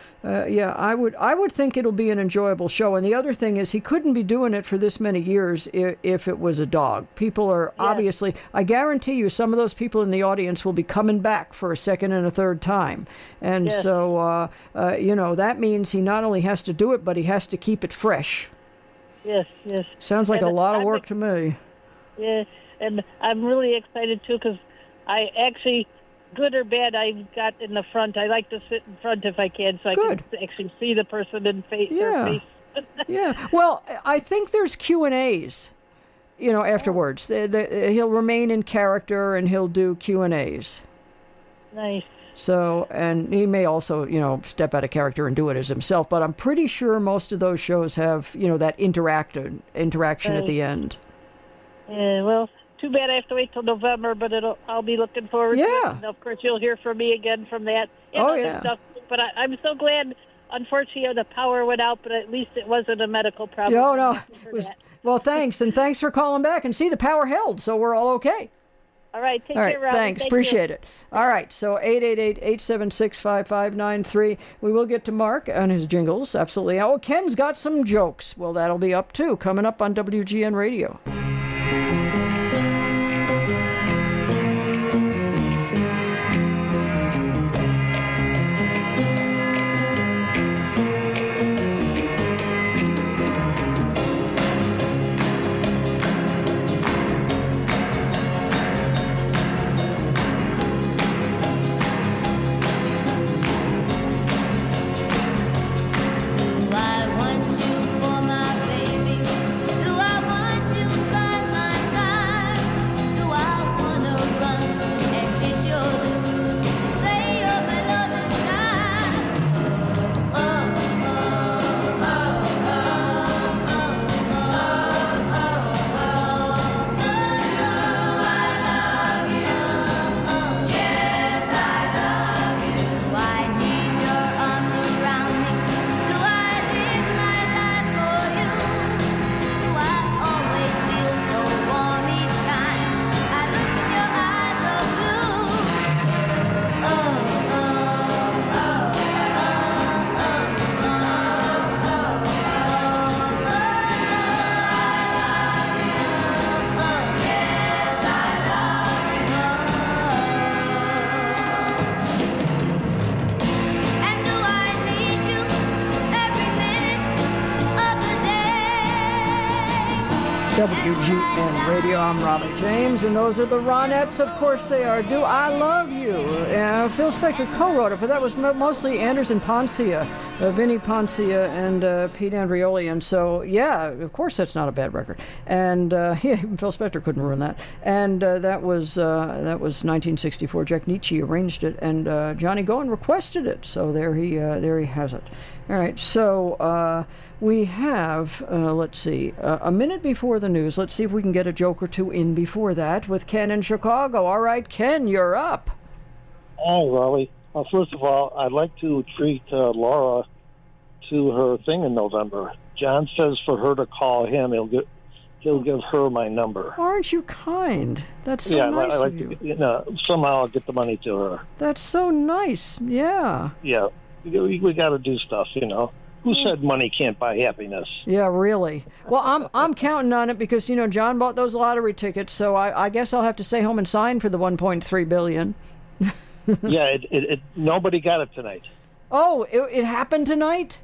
think it'll be an enjoyable show. And the other thing is, he couldn't be doing it for this many years if it was a dog. People are obviously, I guarantee you, some of those people in the audience will be coming back for a second and a third time. And so, that means he not only has to do it, but he has to keep it fresh. Yes. Sounds like a lot of work to me. Yeah, and I'm really excited, too, because I actually... Good or bad, I got in the front. I like to sit in front if I can, so I can actually see the person in their face. Yeah. Well, I think there's Q&As, afterwards. He'll remain in character, and he'll do Q&As. Nice. So, and he may also, step out of character and do it as himself, but I'm pretty sure most of those shows have, that interaction at the end. Yeah, well... Too bad I have to wait till November, but I'll be looking forward to it. And of course, you'll hear from me again from that. And stuff. But I'm so glad, unfortunately, the power went out, but at least it wasn't a medical problem. No. Well, thanks. And thanks for calling back. And see, the power held, so we're all okay. All right. Take care, Robin. Thanks. Appreciate it. All right. So 888-876-5593. We will get to Mark and his jingles. Absolutely. Oh, Ken's got some jokes. Well, that'll be up, too, coming up on WGN Radio. I want you for my baby? Do I want you by my side? WGN Radio, I'm Raleigh James, and those are the Ronettes. Of course they are. Do I Love You? Phil Spector co-wrote it, but that was mostly Anderson Poncia, Vinnie Poncia, and Pete Andreoli. And so, yeah, of course that's not a bad record. And even Phil Spector couldn't ruin that. And that was 1964. Jack Nietzsche arranged it, and Johnny Goen requested it. So there he has it. All right, so we have, let's see, a minute before the news. Let's see if we can get a joke or two in before that with Ken in Chicago. All right, Ken, you're up. Hi, Raleigh. First of all, I'd like to treat Laura to her thing in November. John says for her to call him. He'll give her my number. Aren't you kind? That's so nice I like of you. Somehow I'll get the money to her. That's so nice. Yeah. Yeah. We got to do stuff, Who said money can't buy happiness? Yeah, really. Well, I'm counting on it because John bought those lottery tickets, so I guess I'll have to stay home and sign for the $1.3 billion. Yeah, nobody got it tonight. Oh, it happened tonight?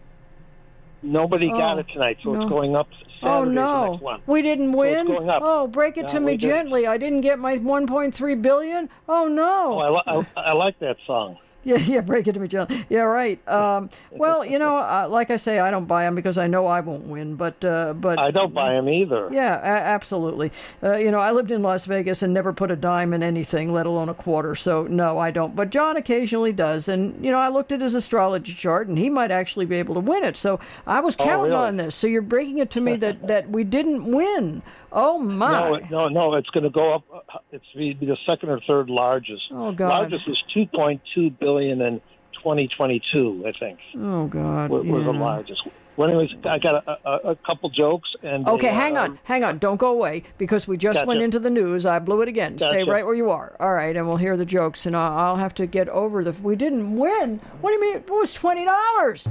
Nobody got it tonight, so it's going up. Oh Saturday's no, the next one. We didn't win. So it's going up. Oh, break it to me gently. I didn't get my $1.3 billion. Oh no. Oh, I like that song. Yeah, break it to me, John. Yeah, right. Well, like I say, I don't buy them because I know I won't win. But I don't buy them either. Yeah, absolutely. I lived in Las Vegas and never put a dime in anything, let alone a quarter. So no, I don't. But John occasionally does, and I looked at his astrology chart, and he might actually be able to win it. So I was counting on this. So you're breaking it to me that we didn't win. Oh my! No, it's going to go up. It's be the second or third largest. Oh God! Largest was $2.2 billion in 2022, I think. Oh God! Was the largest. Well, anyways, I got a couple jokes and. Okay, hang on, don't go away because we just went into the news. I blew it again. Stay right where you are. All right, and we'll hear the jokes, and I'll have to get over the. We didn't win. What do you mean? It was $20.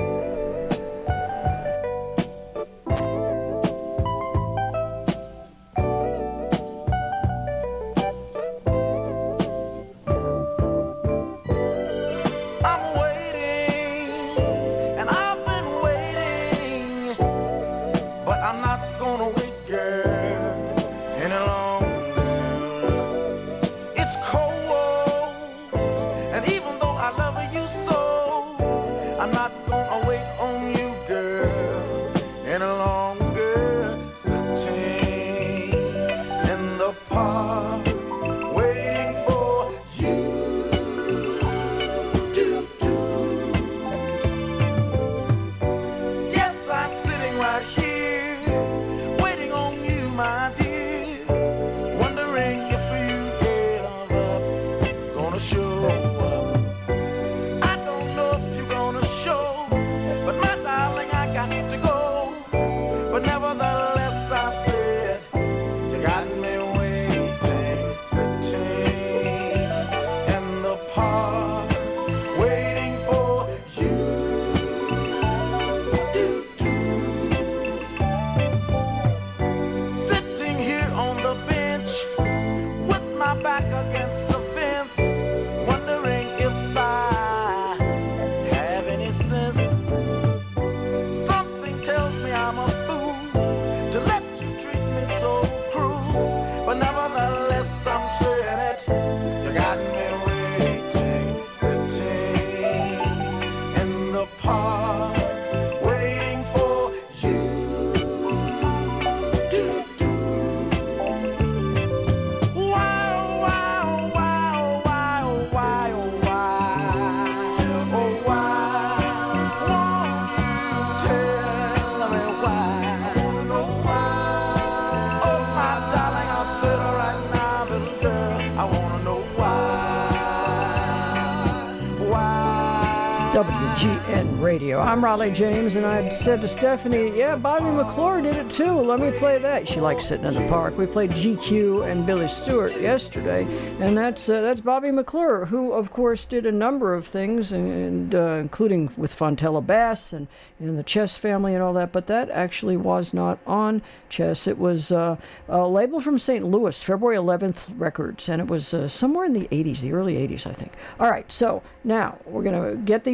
WGN Radio. I'm Raleigh James, and I said to Stephanie, yeah, Bobby McClure did it too. Let me play that. She likes sitting in the park. We played GQ and Billy Stewart yesterday, and that's Bobby McClure, who, of course, did a number of things, and including with Fontella Bass and the Chess Family and all that, but that actually was not on Chess. It was a label from St. Louis, February 11th Records, and it was somewhere in the 80s, the early 80s, I think. All right, so now we're going to get these jokes from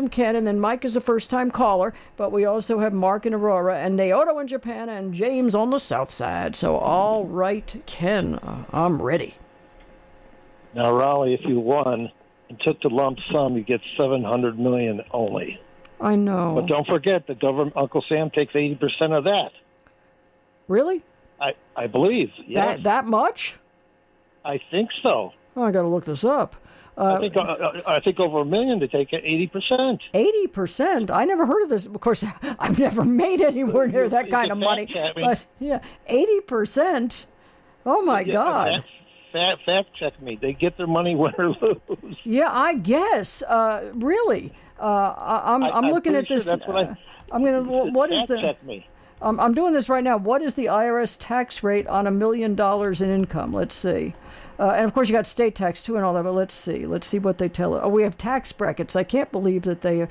from Ken, and then Mike is a first-time caller, but we also have Mark in Aurora, and Naoto in Japan, and James on the south side. So, all right, Ken, I'm ready. Now, Raleigh, if you won and took the lump sum, you get $700 million only. I know. But don't forget, the government, Uncle Sam takes 80% of that. Really? I believe. Yes. That much? I think so. Oh, I got to look this up. I think over $1 million to take 80%. 80%? I never heard of this. Of course, I've never made anywhere near that kind of money. But yeah, 80%. Oh my God! Fact check me. They get their money win or lose. Yeah, I guess. Really, I'm looking at this. Sure that's what I'm gonna. What is the? Check me. I'm doing this right now. What is the IRS tax rate on $1 million in income? Let's see. And of course, you got state tax too and all that. But let's see. Let's see what they tell us. Oh, we have tax brackets. I can't believe that they.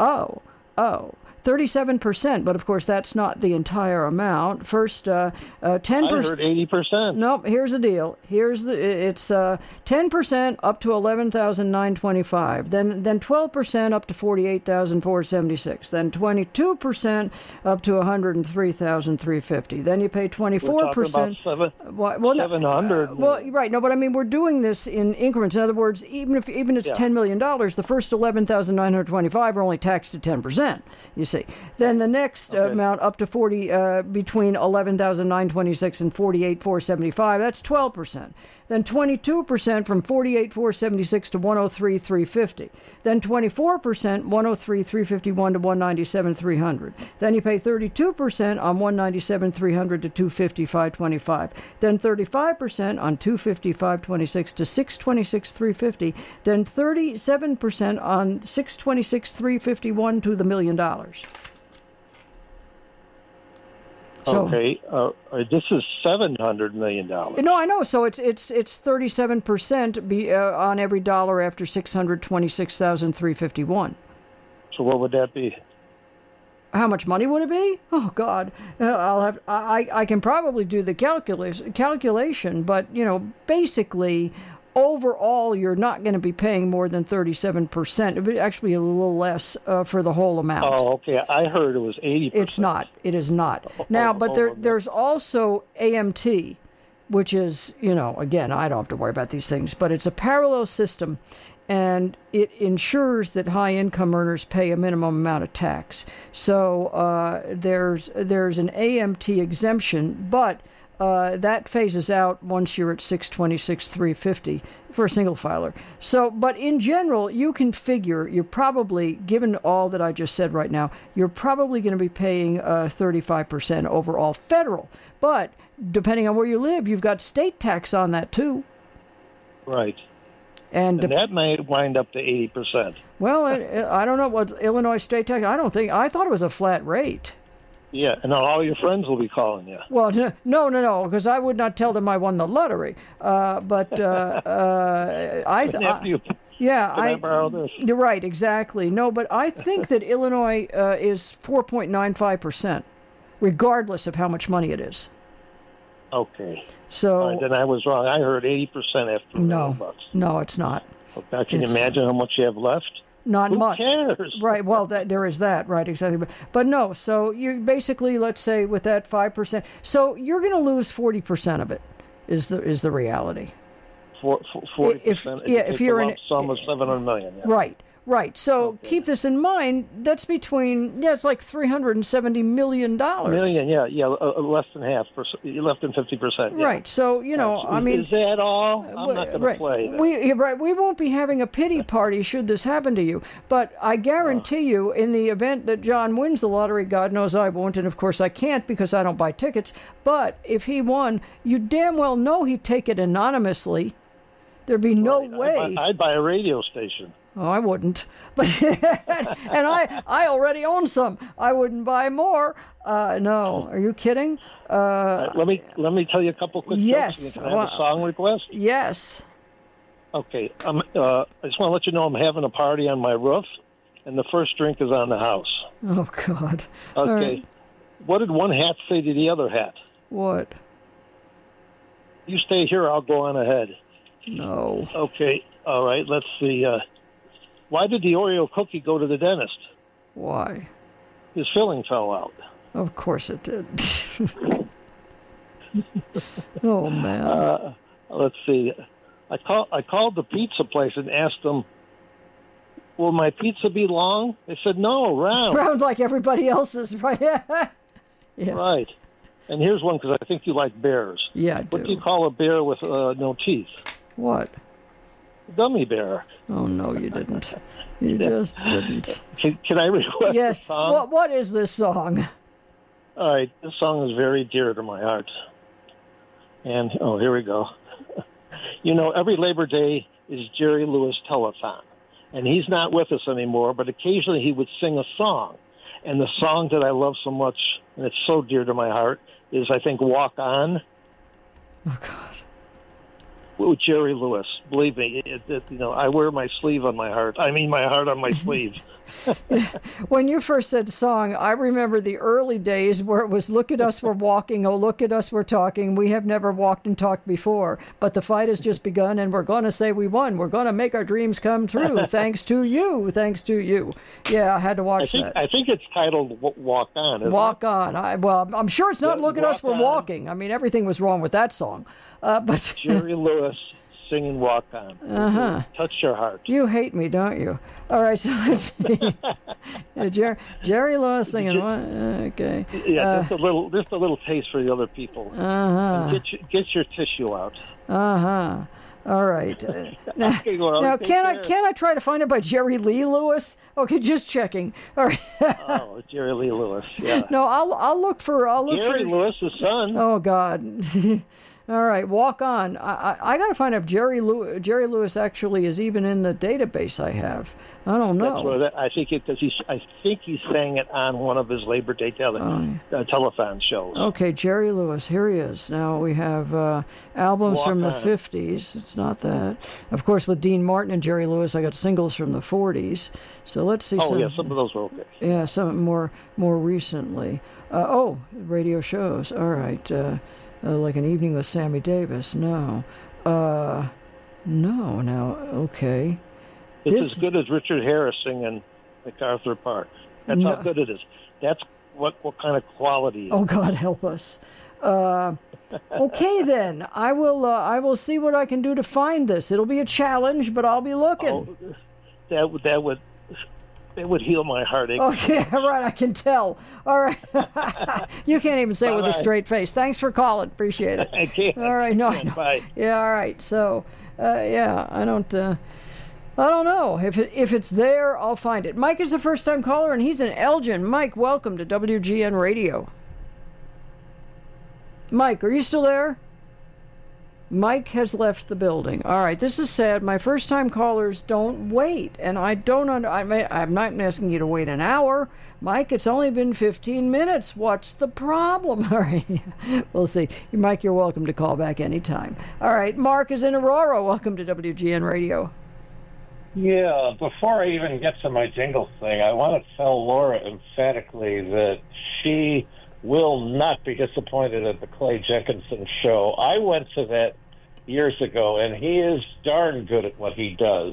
37%, but of course that's not the entire amount. First, 10%. I heard 80%. Nope. Here's the deal. It's 10% up to $11,925. Then 12% up to $48,476. Then 22% up to $103,350. Then you pay 24%. About 700. Well, right. No, but I mean we're doing this in increments. In other words, even if it's $10 million, the first $11,925 are only taxed at 10%. You see. Then the next amount up to 40 between 11,926 and 48,475. That's 12%. Then 22% from 48,476 to 103,350. Then 24% 103,351 to 197,300. Then you pay 32% on 197,300 to 255,25. Then 35% on 255,26 to 626,350. Then 37% on 626,351 to the $1 million. So, okay, this is $700 million. No, I know. So it's 37% on every dollar after 626,351. So what would that be? How much money would it be? Oh God, I can probably do the calculation, but basically. Overall, you're not going to be paying more than 37%. Actually, a little less for the whole amount. Oh, okay. I heard it was 80%. It's not. It is not. Now, but there's also AMT, which is, again, I don't have to worry about these things, but it's a parallel system, and it ensures that high-income earners pay a minimum amount of tax. So there's an AMT exemption, but that phases out once you're at 626,350 for a single filer. So, but in general, you can figure you're probably, given all that I just said right now, you're probably going to be paying 35% overall federal. But depending on where you live, you've got state tax on that too. Right. And that might wind up to 80%. Well, I don't know what Illinois state tax. I thought it was a flat rate. Yeah, and all your friends will be calling you. Well, no, because I would not tell them I won the lottery. But I borrow this. You're right, exactly. No, but I think that Illinois is 4.95%, regardless of how much money it is. Okay. So then I was wrong. I heard 80% after $1 million. No, it's not. Okay, can you imagine how much you have left? Not Who much. Cares? Right. Well, there is that. Right. Exactly. But no. So you basically, let's say, with that 5%, so you're going to lose 40% of it. Is the reality? 40%. If you're in sum of $700 million. Yeah. Right. Right. So keep this in mind. That's between it's like $370 million. Million. Yeah. Less than half. Less than 50%. Yeah. Right. So I mean, is that all? I'm not going to play. We won't be having a pity party should this happen to you. But I guarantee you, in the event that John wins the lottery, God knows I won't, and of course I can't because I don't buy tickets. But if he won, you damn well know he'd take it anonymously. There'd be no way. I'd buy a radio station. Oh, I wouldn't. But and I already own some. I wouldn't buy more. No, are you kidding? Let me tell you a couple quick yes. Can I have a song request? Yes. Okay. I just want to let you know I'm having a party on my roof, and the first drink is on the house. Oh God. Okay. Right. What did one hat say to the other hat? What? You stay here. I'll go on ahead. No. Okay. All right. Let's see. Why did the Oreo cookie go to the dentist? Why? His filling fell out. Of course it did. Oh, man. Let's see. I called the pizza place and asked them, will my pizza be long? They said, no, round. Round like everybody else's, right? Yeah. Right. And here's one, because I think you like bears. Yeah, I do. What do you call a bear with no teeth? What? A gummy bear. Oh, no, you didn't. You just didn't. Can I request Yes. a song? What is this song? All right, this song is very dear to my heart. And, here we go. You know, every Labor Day is Jerry Lewis Telethon. And he's not with us anymore, but occasionally he would sing a song. And the song that I love so much, and it's so dear to my heart, is, I think, Walk On. Oh, God. With Jerry Lewis. Believe me, I wear my sleeve on my heart. I mean, my heart on my sleeve. When you first said song, I remember the early days where it was, look at us, we're walking, oh, look at us, we're talking. We have never walked and talked before, but the fight has just begun, and we're going to say we won. We're going to make our dreams come true, thanks to you, thanks to you. Yeah, I had to watch that. I think it's titled Walk On, Walk On. I'm sure it's not look at us, we're walking. I mean, everything was wrong with that song. But Jerry Lewis singing Walk On. Touch your heart. You hate me, don't you? All right, so let's see. Jerry Lewis singing. Okay. Yeah, just a little taste for the other people. Get your tissue out. All right. Now, can I try to find it by Jerry Lee Lewis? Okay, just checking. All right. Oh, Jerry Lee Lewis. Yeah. No, I'll look for Jerry Lewis's son. Oh God. All right, Walk On. I got to find out if Jerry Lewis actually is even in the database I have. I don't know. That's I think he sang it on one of his Labor Day telethon shows. Okay, Jerry Lewis. Here he is. Now we have albums from the 50s. It's not that. Of course, with Dean Martin and Jerry Lewis, I got singles from the 40s. So let's see. Some of those were okay. Yeah, some more recently. Radio shows. All right. Like An Evening with Sammy Davis. No. Now, okay. It's as good as Richard Harris singing MacArthur Park. That's how good it is. That's what kind of quality. Oh, God help us. Okay, then. I will see what I can do to find this. It'll be a challenge, but I'll be looking. That would heal my heartache. Okay, right, I can tell. All right. You can't even say it with a straight face. Thanks for calling. Appreciate it. I can't. All right, no. Bye. Yeah, all right. So, I don't know. If it's there, I'll find it. Mike is the first-time caller, and he's in Elgin. Mike, welcome to WGN Radio. Mike, are you still there? Mike has left the building. All right, this is sad. My first-time callers don't wait, and I'm not asking you to wait an hour. Mike, it's only been 15 minutes. What's the problem? All right, we'll see. Mike, you're welcome to call back anytime. All right, Mark is in Aurora. Welcome to WGN Radio. Yeah, before I even get to my jingle thing, I want to tell Laura emphatically that she will not be disappointed at the Clay Jenkinson show. I went to that years ago, and he is darn good at what he does.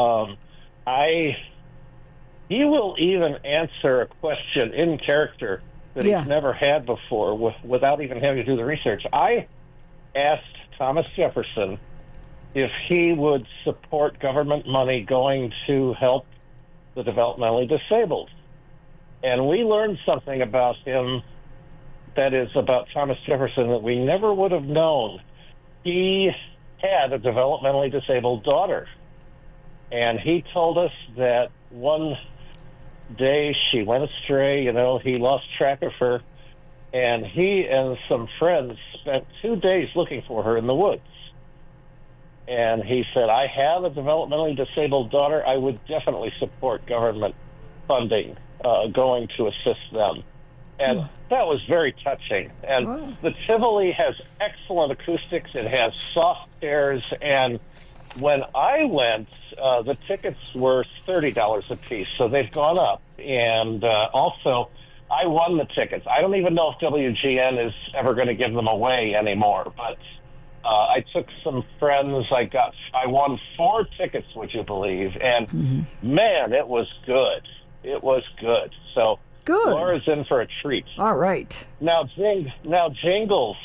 He will even answer a question in character that he's never had before without even having to do the research. I asked Thomas Jefferson if he would support government money going to help the developmentally disabled. And we learned something about him that is about Thomas Jefferson that we never would have known. He had a developmentally disabled daughter. And he told us that one day she went astray, he lost track of her. And he and some friends spent 2 days looking for her in the woods. And he said, I have a developmentally disabled daughter. I would definitely support government funding going to assist them. And that was very touching. And the Tivoli has excellent acoustics. It has soft chairs. And when I went, the tickets were $30 a piece. So they've gone up. And also, I won the tickets. I don't even know if WGN is ever going to give them away anymore. But I took some friends. I won 4 tickets, would you believe? And man, it was good. It was good. So good. Laura's in for a treat. All right. Now jingles.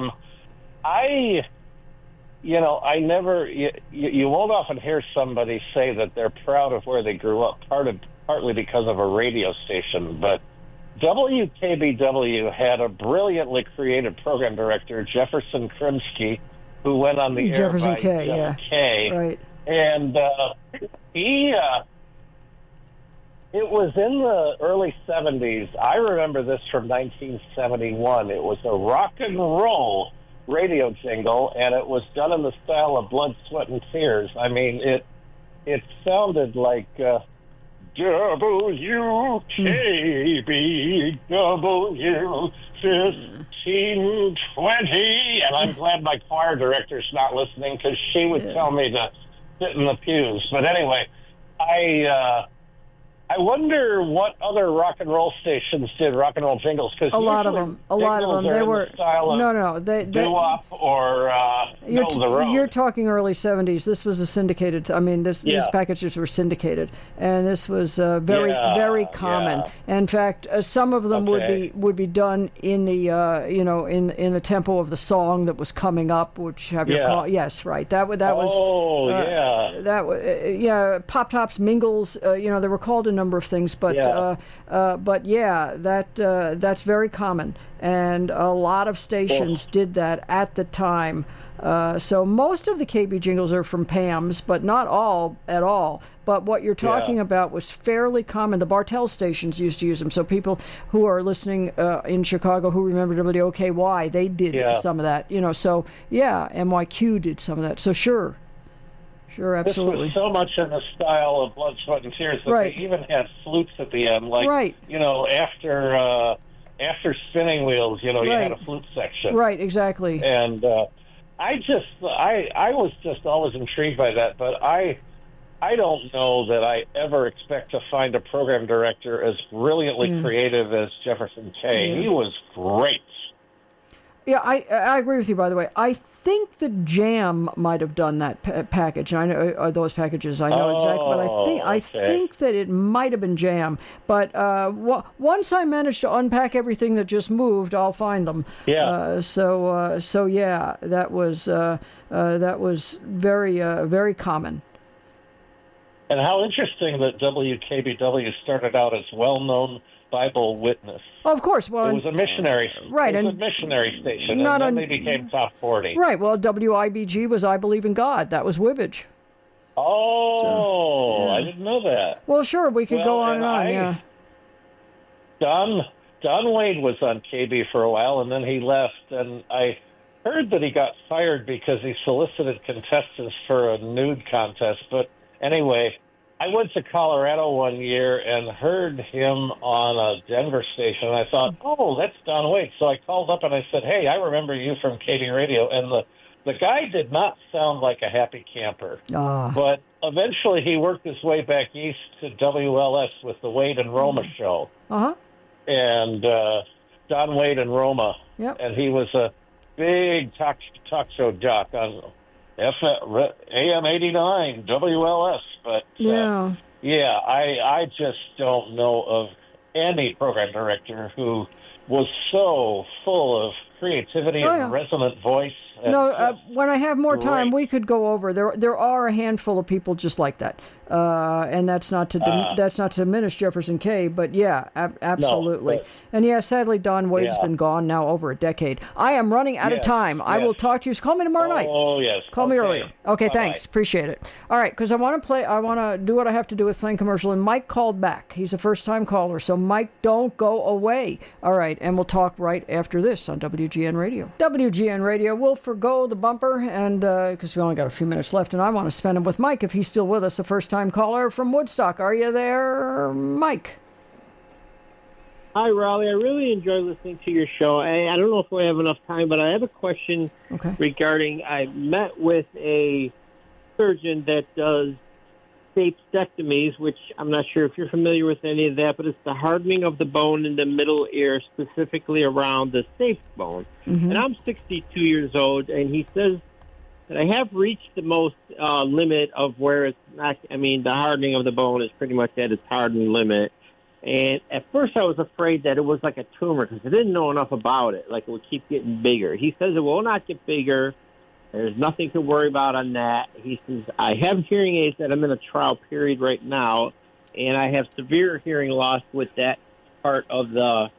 I never. You won't often hear somebody say that they're proud of where they grew up. Partly because of a radio station, but WKBW had a brilliantly creative program director, Jefferson Krimsky, who went on the air by K. Right. And it was in the early 70s. I remember this from 1971. It was a rock and roll radio jingle, and it was done in the style of Blood, Sweat, and Tears. I mean, it sounded like WKBW 1520, and I'm glad my choir director's not listening because she would tell me to sit in the pews. But anyway, I wonder what other rock and roll stations did rock and roll jingles. Cause a lot of them. They were doo-wop or middle of the road. You're talking early 70s. This was a syndicated. I mean, these packages were syndicated, and this was very common. In fact, some of them would be done in the in the tempo of the song that was coming up, which have your call. Yes, right. That was. Pop Tops, Mingles. They were called a number of things, but that's very common, and a lot of stations did that at the time. So most of the KB jingles are from Pam's, but not all at all. But what you're talking about was fairly common. The Bartell stations used to use them. So people who are listening in Chicago who remember WOKY, they did some of that. So NYQ did some of that. So sure, absolutely. This was so much in the style of Blood, Sweat, and Tears that they even had flutes at the end. After Spinning Wheels, you had a flute section. Right, exactly. And I was just always intrigued by that, but I don't know that I ever expect to find a program director as brilliantly creative as Jefferson K. He was great. Yeah, I agree with you, by the way. I think the Jam might have done that package. I know those packages. I know exactly, but I think that it might have been Jam. But once I manage to unpack everything that just moved, I'll find them. Yeah. That was very common. And how interesting that WKBW started out as well-known Bible Witness. Oh, of course. Well, it was a missionary. Right, it was a missionary station, and then they became top 40. Right. Well, WIBG was I Believe in God. That was Wibbage. Oh, I didn't know that. Well, sure, we could go on and on. Don Wade was on KB for a while, and then he left. And I heard that he got fired because he solicited contestants for a nude contest. But anyway, I went to Colorado one year and heard him on a Denver station, and I thought, oh, that's Don Wade. So I called up and I said, hey, I remember you from KB Radio. And the guy did not sound like a happy camper. But eventually he worked his way back east to WLS with the Wade and Roma show. And Don Wade and Roma. Yep. And he was a big talk show jock on AM 89, WLS, but I just don't know of any program director who was so full of creativity and resonant voice. When I have more time, we could go over. There are a handful of people just like that, and that's not to diminish Jefferson K. But absolutely. No, and sadly, Don Wade's been gone now over a decade. I am running out of time. I will talk to you. Call me tomorrow night. Oh yes. Call me earlier. Okay, thanks. Appreciate it. All right, because I want to do what I have to do with playing commercial. And Mike called back. He's a first-time caller, so Mike, don't go away. All right, and we'll talk right after this on WGN Radio. WGN Radio will forgo the bumper, and because we only got a few minutes left, and I want to spend them with Mike if he's still with us, a first-time caller from Woodstock. Are you there, Mike? Hi, Raleigh. I really enjoy listening to your show. I don't know if we have enough time, but I have a question regarding, I met with a surgeon that does stapectomies, which I'm not sure if you're familiar with any of that, but it's the hardening of the bone in the middle ear, specifically around the stapes bone. And I'm 62 years old, and he says and I have reached the most limit of where it's not. I mean, the hardening of the bone is pretty much at its hardening limit. And at first, I was afraid that it was like a tumor because I didn't know enough about it. Like it would keep getting bigger. He says it will not get bigger. There's nothing to worry about on that. He says I have hearing aids that I'm in a trial period right now, and I have severe hearing loss with that part of the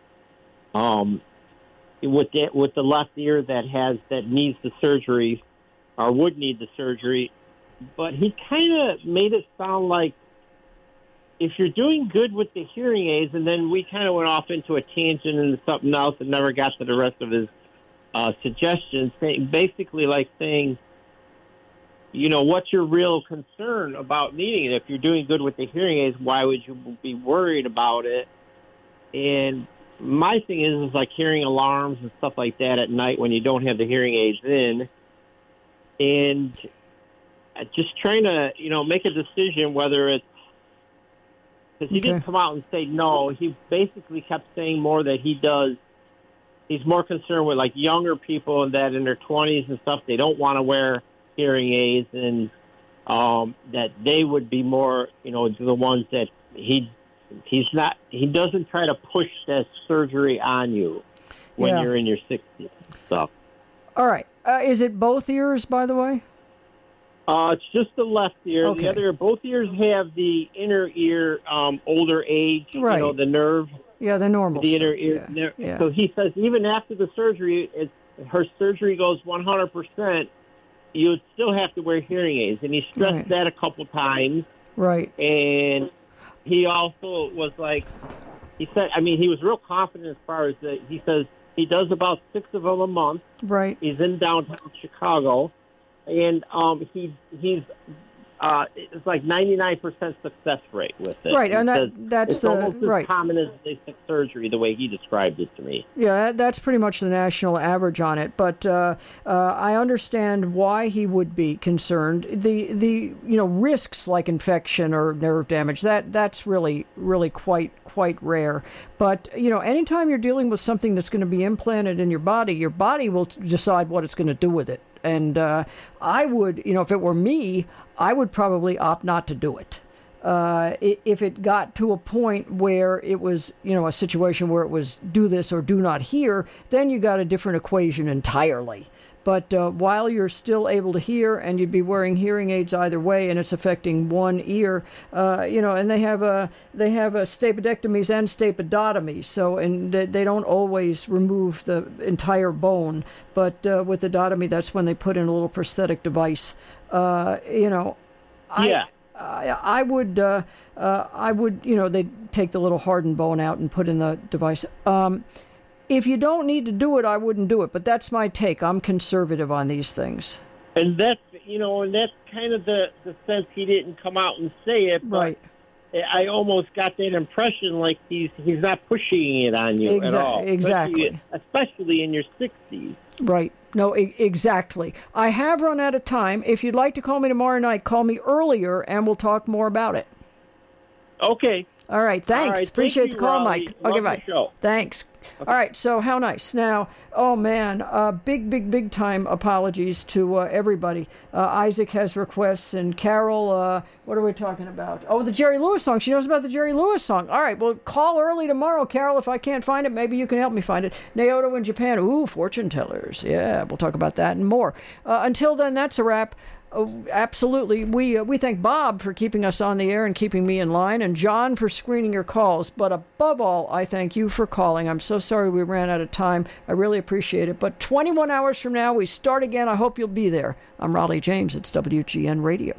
with the left ear that needs the surgery or would need the surgery. But he kind of made it sound like if you're doing good with the hearing aids, and then we kind of went off into a tangent into something else and never got to the rest of his suggestions, basically like saying, you know, what's your real concern about needing it? If you're doing good with the hearing aids, why would you be worried about it? And my thing is like hearing alarms and stuff like that at night when you don't have the hearing aids in, and just trying to, you know, make a decision whether it's, because he didn't come out and say no. He basically kept saying more that he's more concerned with like younger people and that in their 20s and stuff, they don't want to wear hearing aids, and that they would be more, you know, the ones that he doesn't try to push that surgery on you when you're in your 60s and stuff. All right. Is it both ears, by the way? It's just the left ear. Okay. The other, both ears have the inner ear, older age, right. You know, the nerve. Yeah, the normal The stuff. inner ear. Yeah. So he says even after the surgery, her surgery goes 100%, you would still have to wear hearing aids. And he stressed that a couple times. Right. And he also was like, he said, I mean, he was real confident as far as that. He says he does about 6 of them a month. Right. He's in downtown Chicago. And it's like 99% success rate with it. Right, and that's it's almost as common as basic surgery, the way he described it to me. Yeah, that's pretty much the national average on it. But I understand why he would be concerned. The risks like infection or nerve damage, that's really quite rare. But anytime you're dealing with something that's going to be implanted in your body will decide what it's going to do with it. And I would, if it were me, I would probably opt not to do it. If it got to a point where it was, a situation where it was do this or do not hear, then you got a different equation entirely. But while you're still able to hear, and you'd be wearing hearing aids either way, and it's affecting one ear, and they have stapedectomies and stapedotomies, so and they don't always remove the entire bone, but with the dotomy, that's when they put in a little prosthetic device. I would, they'd take the little hardened bone out and put in the device. If you don't need to do it, I wouldn't do it. But that's my take. I'm conservative on these things. And that's, and that's kind of the sense he didn't come out and say it. But right. I almost got that impression like he's not pushing it on you at all. Exactly. Especially in your 60s. Right. No, exactly. I have run out of time. If you'd like to call me tomorrow night, call me earlier and we'll talk more about it. Okay. All right. Thanks. All right, Appreciate the call, Raleigh. Mike. Okay, bye. Thanks. Okay. All right. So how nice. Now, oh, man, big time apologies to everybody. Isaac has requests, and Carol, what are we talking about? Oh, the Jerry Lewis song. She knows about the Jerry Lewis song. All right. Well, call early tomorrow, Carol. If I can't find it, maybe you can help me find it. Naoto in Japan. Ooh, fortune tellers. Yeah, we'll talk about that and more. Until then, that's a wrap. Absolutely. We thank Bob for keeping us on the air and keeping me in line, and John for screening your calls. But above all, I thank you for calling. I'm so sorry we ran out of time. I really appreciate it. But 21 hours from now, we start again. I hope you'll be there. I'm Raleigh James. It's WGN Radio.